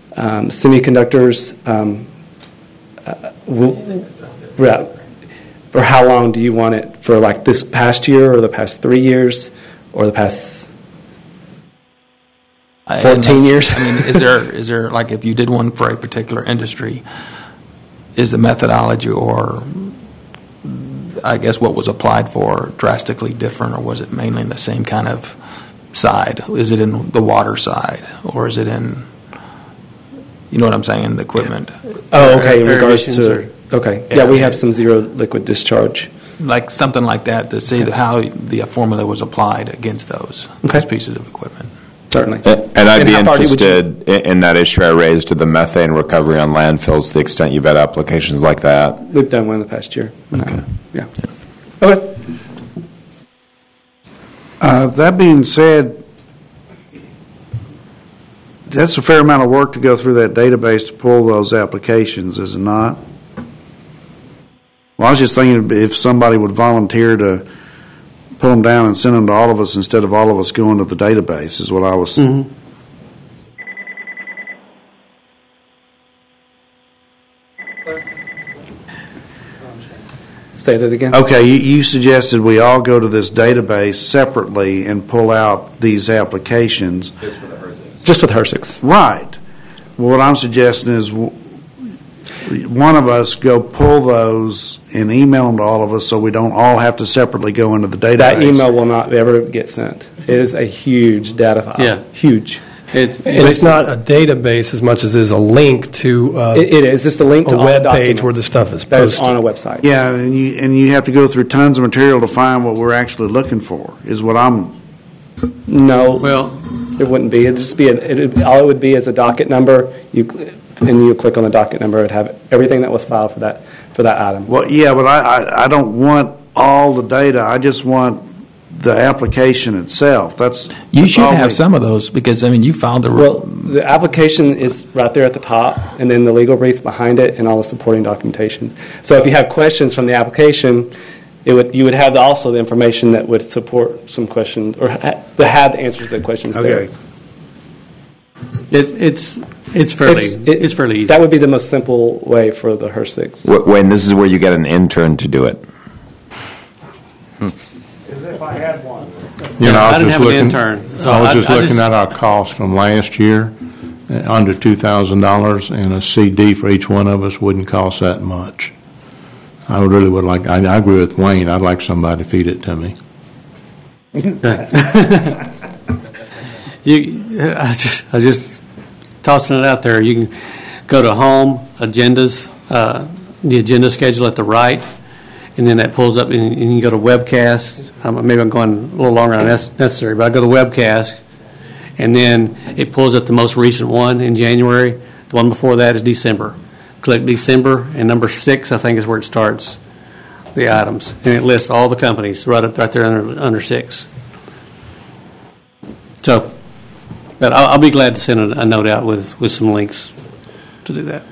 semiconductors, for how long do you want it? For like this past year or the past 3 years or the past 14 years? I mean, is there like if you did one for a particular industry, is the methodology or I guess what was applied for drastically different, or was it mainly in the same kind of side? Is it in the water side, or is it in, you know what I'm saying, the equipment? Oh, okay, in regards Aerations to, okay. Yeah, we have some zero liquid discharge. Like something like that to see how the formula was applied against those pieces of equipment. Certainly. And I'd be interested in that issue I raised to the methane recovery on landfills, to the extent you've had applications like that. We've done one in the past year. Okay. Yeah. Okay. That being said, that's a fair amount of work to go through that database to pull those applications, is it not? Well, I was just thinking if somebody would volunteer to pull them down and send them to all of us instead of all of us going to the database is what I was. Mm-hmm. Say that again. Okay, you suggested we all go to this database separately and pull out these applications. Just with HRSGs. Right. Well, what I'm suggesting is one of us go pull those and email them to all of us so we don't all have to separately go into the database. That email will not ever get sent. It is a huge data file. Yeah. Huge. It's not a database as much as it is a link to it is. It's the link to a all web the page documents where the stuff is that is posted. on a website. Yeah, and you have to go through tons of material to find what we're actually looking for, is what I'm... No. Well, it wouldn't be. It'd just be all it would be is a docket number. You click on the docket number. It'd have everything that was filed for that item. Well, yeah, but I don't want all the data. I just want the application itself. You should have some of those because, I mean, you filed the application is right there at the top, and then the legal briefs behind it and all the supporting documentation. So if you have questions from the application, you would have also the information that would support some questions or have the answers to the questions okay. there. It's fairly easy. That would be the most simple way for the HRSGs. Wayne, this is where you get an intern to do it. As if I had one. You know, I didn't have an intern. So I was just looking at our costs from last year, under $2,000, and a CD for each one of us wouldn't cost that much. I really would like, I agree with Wayne, I'd like somebody to feed it to me. I just tossing it out there. You can go to home, agendas, the agenda schedule at the right, and then that pulls up, and you can go to webcast. Maybe I'm going a little longer than necessary, but I go to webcast, and then it pulls up the most recent one in January. The one before that is December. Click December, and number 6, I think, is where it starts the items, and it lists all the companies right there under 6. So, but I'll be glad to send a note out with some links to do that.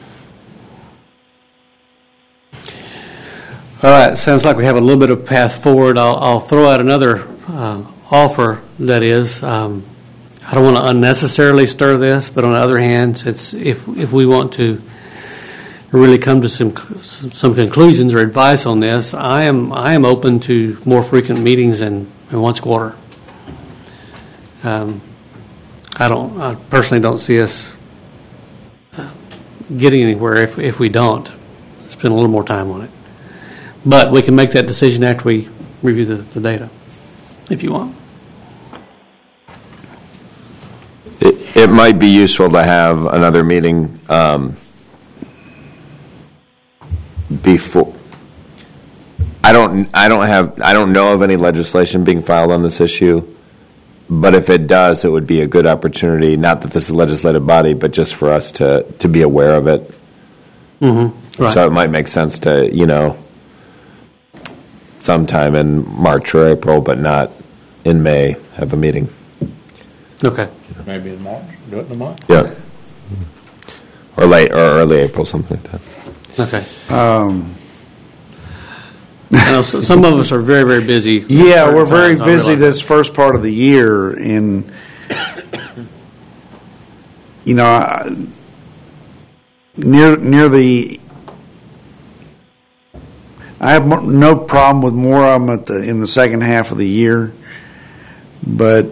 All right, sounds like we have a little bit of path forward. I'll throw out another offer. That is, I don't want to unnecessarily stir this, but on the other hand, it's if we want to really come to some conclusions or advice on this, I am open to more frequent meetings than once a quarter. I personally don't see us getting anywhere if we don't spend a little more time on it. But we can make that decision after we review the data, if you want. It might be useful to have another meeting before. I don't know of any legislation being filed on this issue, but if it does, it would be a good opportunity. Not that this is a legislative body, but just for us to be aware of it. Mm-hmm. Right. So it might make sense to sometime in March or April, but not in May, have a meeting. Okay. Maybe in March. Do it in a month. Yeah. Or early April, something like that. Okay. I know some of us are very, very busy. Yeah, we're very busy this first part of the year, and near the. I have no problem with more of them in the second half of the year, but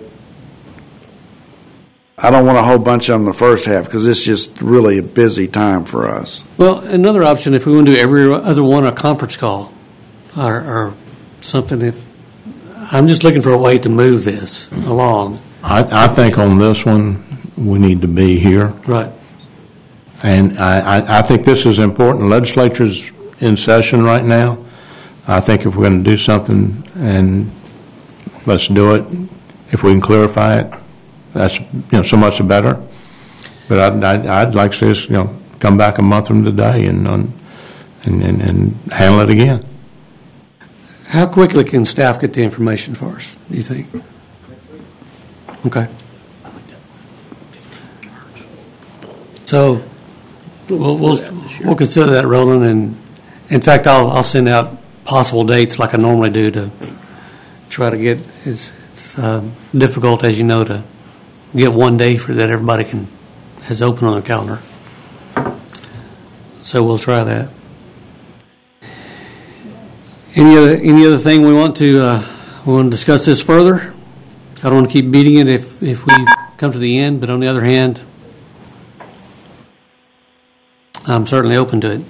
I don't want a whole bunch of them the first half because it's just really a busy time for us. Well, another option, if we want to do every other one a conference call or something, if I'm just looking for a way to move this along. I think on this one, we need to be here. Right. And I think this is important. Legislature's in session right now. I think if we're going to do something, and let's do it. If we can clarify it, that's so much the better. But I'd like to see us come back a month from today and handle it again. How quickly can staff get the information for us, do you think? Okay. So we'll consider that rolling, and in fact, I'll send out possible dates like I normally do to try to get. It's difficult, as you know, to get one day for that everybody has open on their calendar. So we'll try that. Any other thing we want to discuss this further? I don't want to keep beating it if we come to the end, but on the other hand, I'm certainly open to it.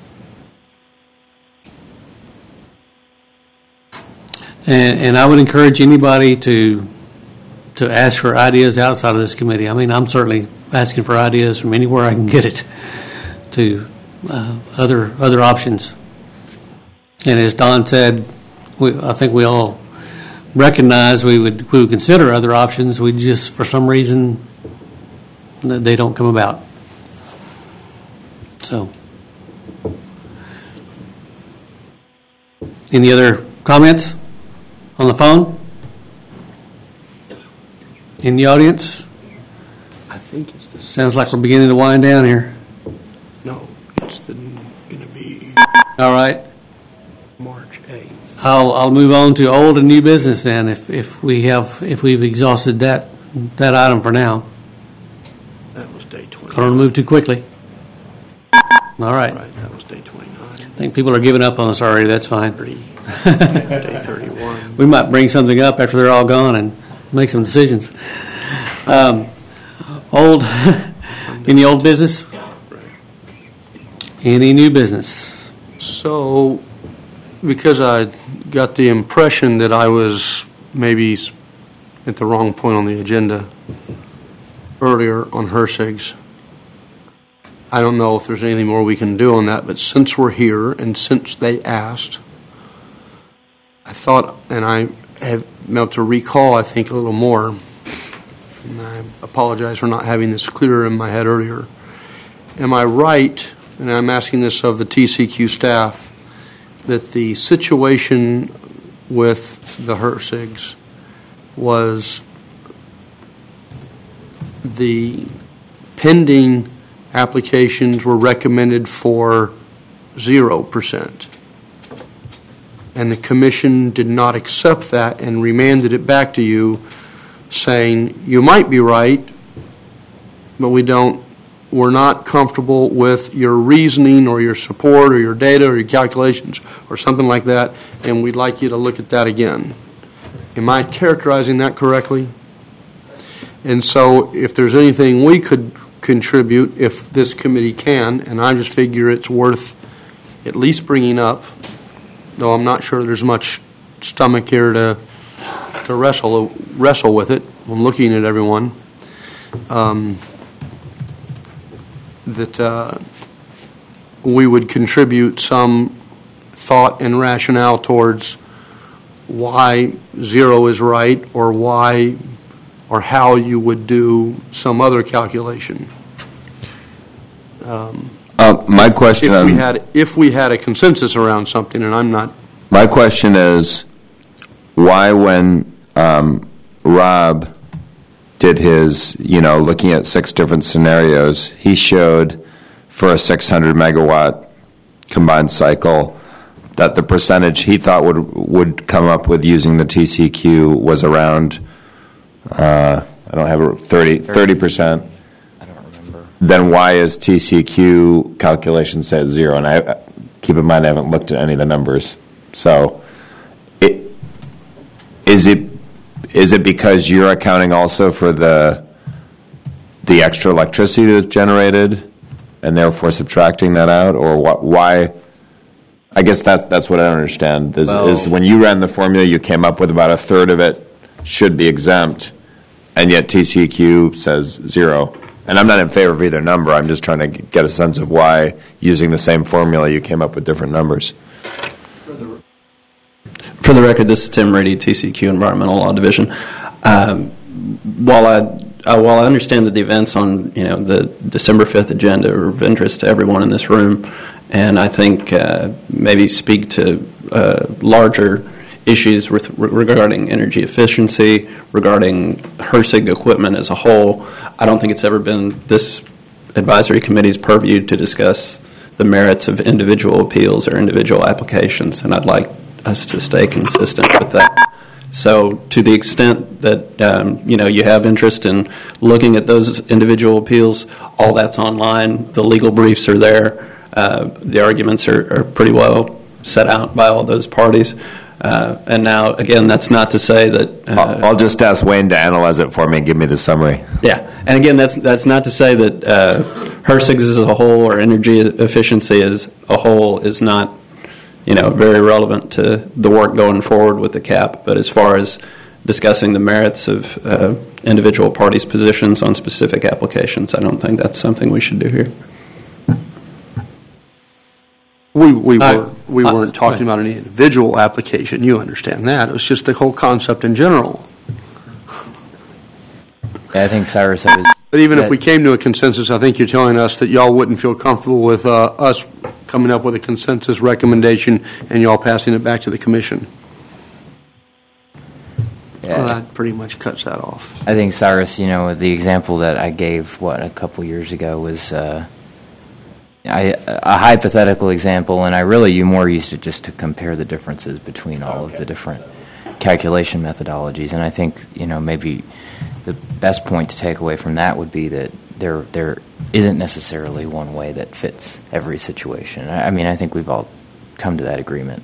And I would encourage anybody to ask for ideas outside of this committee. I mean, I'm certainly asking for ideas from anywhere I can get it to other options. And as Don said, I think we all recognize we would consider other options. We just, for some reason, they don't come about. So, any other comments on the phone? In the audience? I think it's the Sounds like we're beginning to wind down here. No, it's going to be All right. March 8th. I'll move on to old and new business then. If we've exhausted that item for now. That was day 29. I don't want to move too quickly. All right. Right, that was day 29. I think people are giving up on us already. That's fine. Day 31. We might bring something up after they're all gone and make some decisions. Any old business? Any new business? So, because I got the impression that I was maybe at the wrong point on the agenda earlier on HRSGs, I don't know if there's anything more we can do on that, but since we're here and since they asked, I thought, and I have been able to recall, I think, a little more, and I apologize for not having this clearer in my head earlier. Am I right, and I'm asking this of the TCQ staff, that the situation with the HRSGs was the pending applications were recommended for 0%, and the commission did not accept that and remanded it back to you, saying you might be right, but we're not comfortable with your reasoning or your support or your data or your calculations or something like that, and we'd like you to look at that again. Am I characterizing that correctly? And so if there's anything we could contribute, if this committee can, and I just figure it's worth at least bringing up, though I'm not sure there's much stomach here to wrestle with it. I'm looking at everyone. That we would contribute some thought and rationale towards why 0 is right, or why or how you would do some other calculation. My question, if we had a consensus around something, and I'm not. My question is, why when Rob did his, looking at 6 different scenarios, he showed for a 600 megawatt combined cycle that the percentage he thought would come up with using the TCQ was around, I don't have it, 30%. I don't remember. Then why is TCQ calculation set at 0? And keep in mind I haven't looked at any of the numbers. So, is it because you're accounting also for the extra electricity that's generated, and therefore subtracting that out, or why? I guess that's what I don't understand. Is when you ran the formula, you came up with about a third of it should be exempt, and yet TCEQ says 0. And I'm not in favor of either number. I'm just trying to get a sense of why, using the same formula, you came up with different numbers. For the record, this is Tim Reedy, TCEQ Environmental Law Division. While I understand that the events on the December 5th agenda are of interest to everyone in this room, and I think maybe speak to larger issues regarding energy efficiency, regarding HRSG equipment as a whole, I don't think it's ever been this advisory committee's purview to discuss the merits of individual appeals or individual applications, and I'd like us to stay consistent with that. So to the extent that you have interest in looking at those individual appeals, all that's online. The legal briefs are there. The arguments are pretty well set out by all those parties. And now, again, that's not to say that... I'll just ask Wayne to analyze it for me and give me the summary. Yeah, and again, that's not to say that HRSG as a whole or energy efficiency as a whole is not very relevant to the work going forward with the cap. But as far as discussing the merits of individual parties' positions on specific applications, I don't think that's something we should do here. We weren't talking about any individual application. You understand that. It was just the whole concept in general. Yeah, I think Cyrus... But even if we came to a consensus, I think you're telling us that y'all wouldn't feel comfortable with us coming up with a consensus recommendation and y'all passing it back to the commission. Yeah. Well, that pretty much cuts that off. I think, Cyrus, the example that I gave, a couple years ago was a hypothetical example, and you more used it just to compare the differences between all of the different calculation methodologies. And I think, maybe the best point to take away from that would be that there isn't necessarily one way that fits every situation. I think we've all come to that agreement.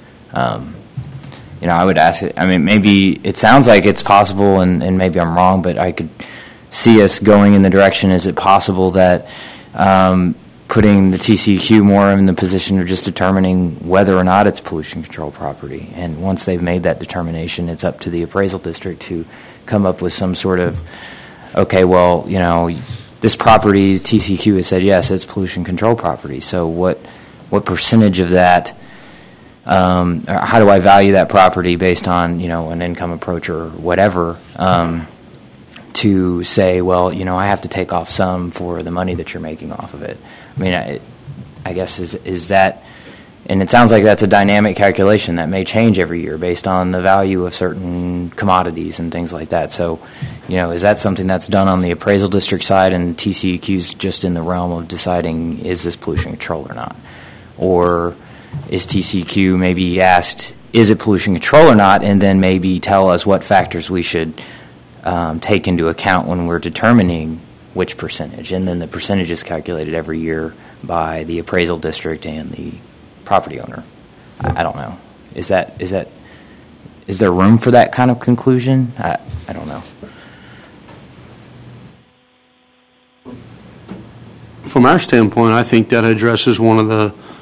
I would ask it. Maybe it sounds like it's possible, and maybe I'm wrong, but I could see us going in the direction, is it possible that putting the TCEQ more in the position of just determining whether or not it's pollution control property. And once they've made that determination, it's up to the appraisal district to come up with some sort of, this property, TCEQ has said, yes, it's pollution control property. So what percentage of that, how do I value that property based on, an income approach or whatever, to say, I have to take off some for the money that you're making off of it. I guess is that, and it sounds like that's a dynamic calculation that may change every year based on the value of certain commodities and things like that. So, is that something that's done on the appraisal district side, and TCEQ's just in the realm of deciding, is this pollution control or not? Or is TCEQ maybe asked, is it pollution control or not, and then maybe tell us what factors we should take into account when we're determining which percentage, and then the percentage is calculated every year by the appraisal district and the property owner. I don't know. Is there room for that kind of conclusion? I don't know. From our standpoint, I think that addresses one of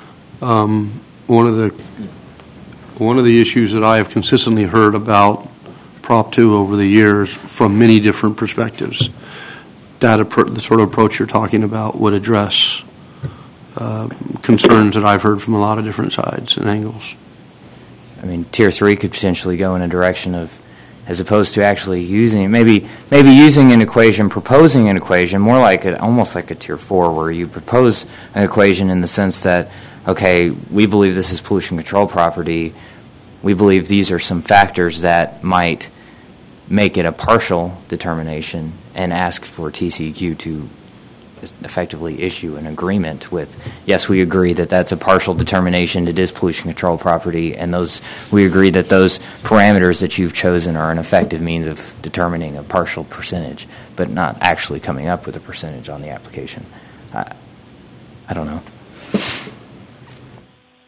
the issues that I have consistently heard about Prop 2 over the years from many different perspectives. The sort of approach you're talking about would address concerns that I've heard from a lot of different sides and angles. Tier 3 could potentially go in a direction of, as opposed to actually using, maybe using an equation, proposing an equation, more like almost like a Tier 4, where you propose an equation in the sense that, okay, we believe this is pollution control property. We believe these are some factors that might make it a partial determination, and ask for TCEQ to effectively issue an agreement with, yes, we agree that that's a partial determination, it is pollution control property, and we agree that those parameters that you've chosen are an effective means of determining a partial percentage, but not actually coming up with a percentage on the application. I don't know.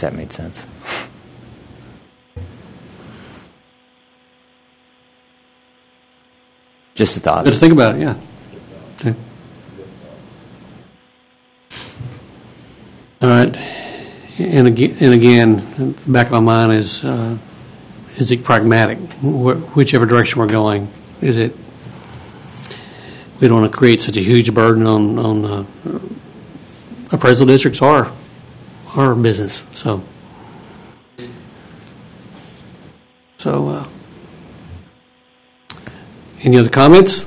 that made sense. Just a thought. Let's think about it, yeah. Okay. All right. And again, the back of my mind is it pragmatic? Whichever direction we're going, is it? We don't want to create such a huge burden on appraisal districts or our business. So any other comments?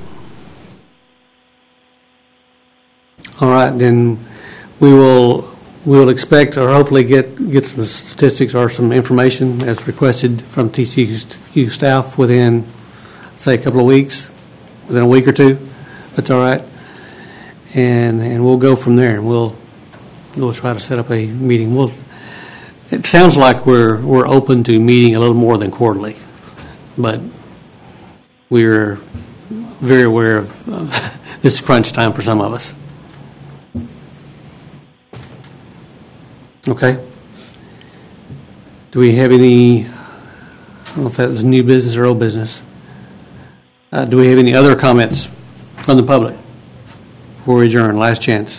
All right, then we will expect or hopefully get some statistics or some information as requested from TCEQ staff within, say, a couple of weeks, within a week or two. That's all right, and we'll go from there. And we'll try to set up a meeting. It sounds like we're open to meeting a little more than quarterly, but we're very aware of this crunch time for some of us. Okay. Do we have any, I don't know if that was new business or old business. Do we have any other comments from the public before we adjourn? Last chance.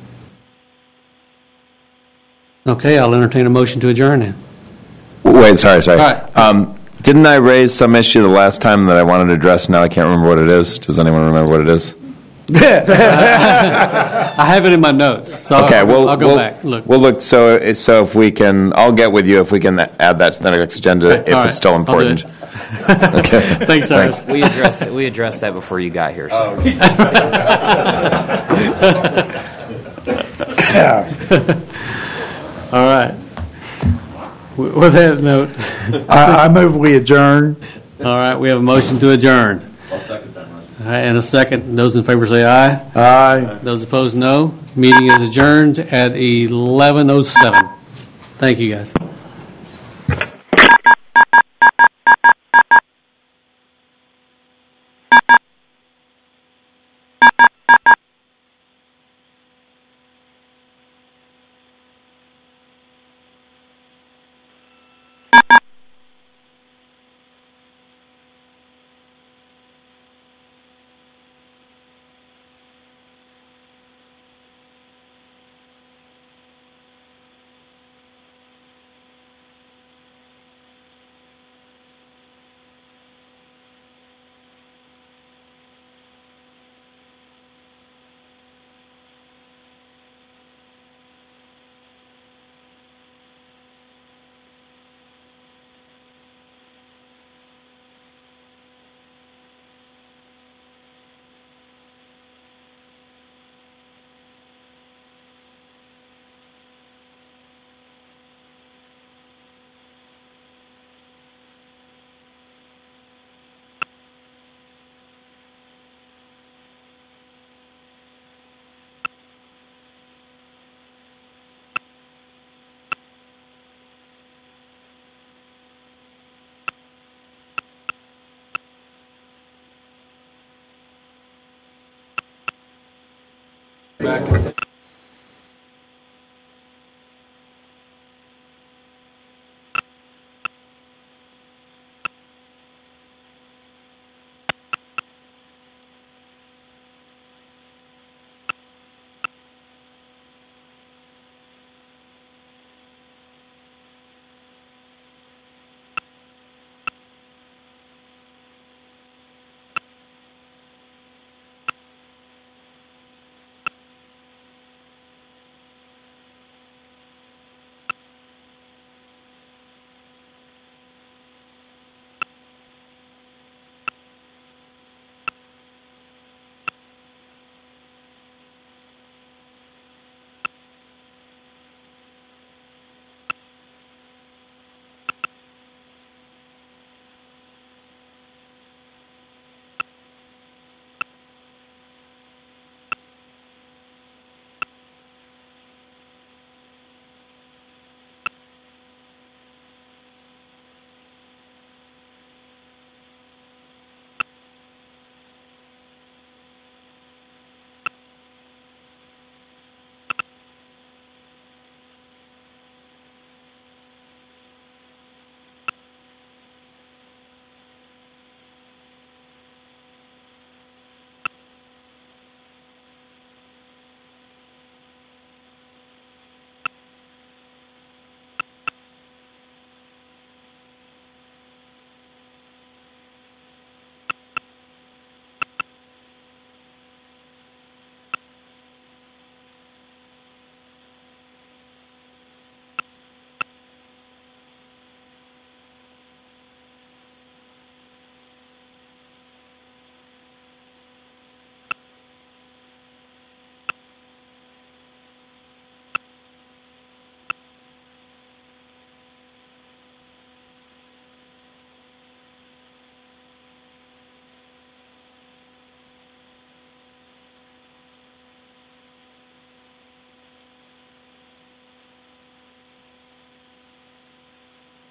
Okay, I'll entertain a motion to adjourn then. Wait, sorry. All right. Didn't I raise some issue the last time that I wanted to address? Now I can't remember what it is. Does anyone remember what it is? I have it in my notes, so okay, I'll go back. Look. We'll look. So if we can, I'll get with you if we can add that to the next agenda if it's still important. Okay. Thanks, Cyrus. We addressed that before you got here. So. All right. With that note, I move we adjourn. All right, we have a motion to adjourn. I'll second that motion. All right, and a second. Those in favor say aye. Aye. Those opposed, no. Meeting is adjourned at 11:07. Thank you, guys. Back.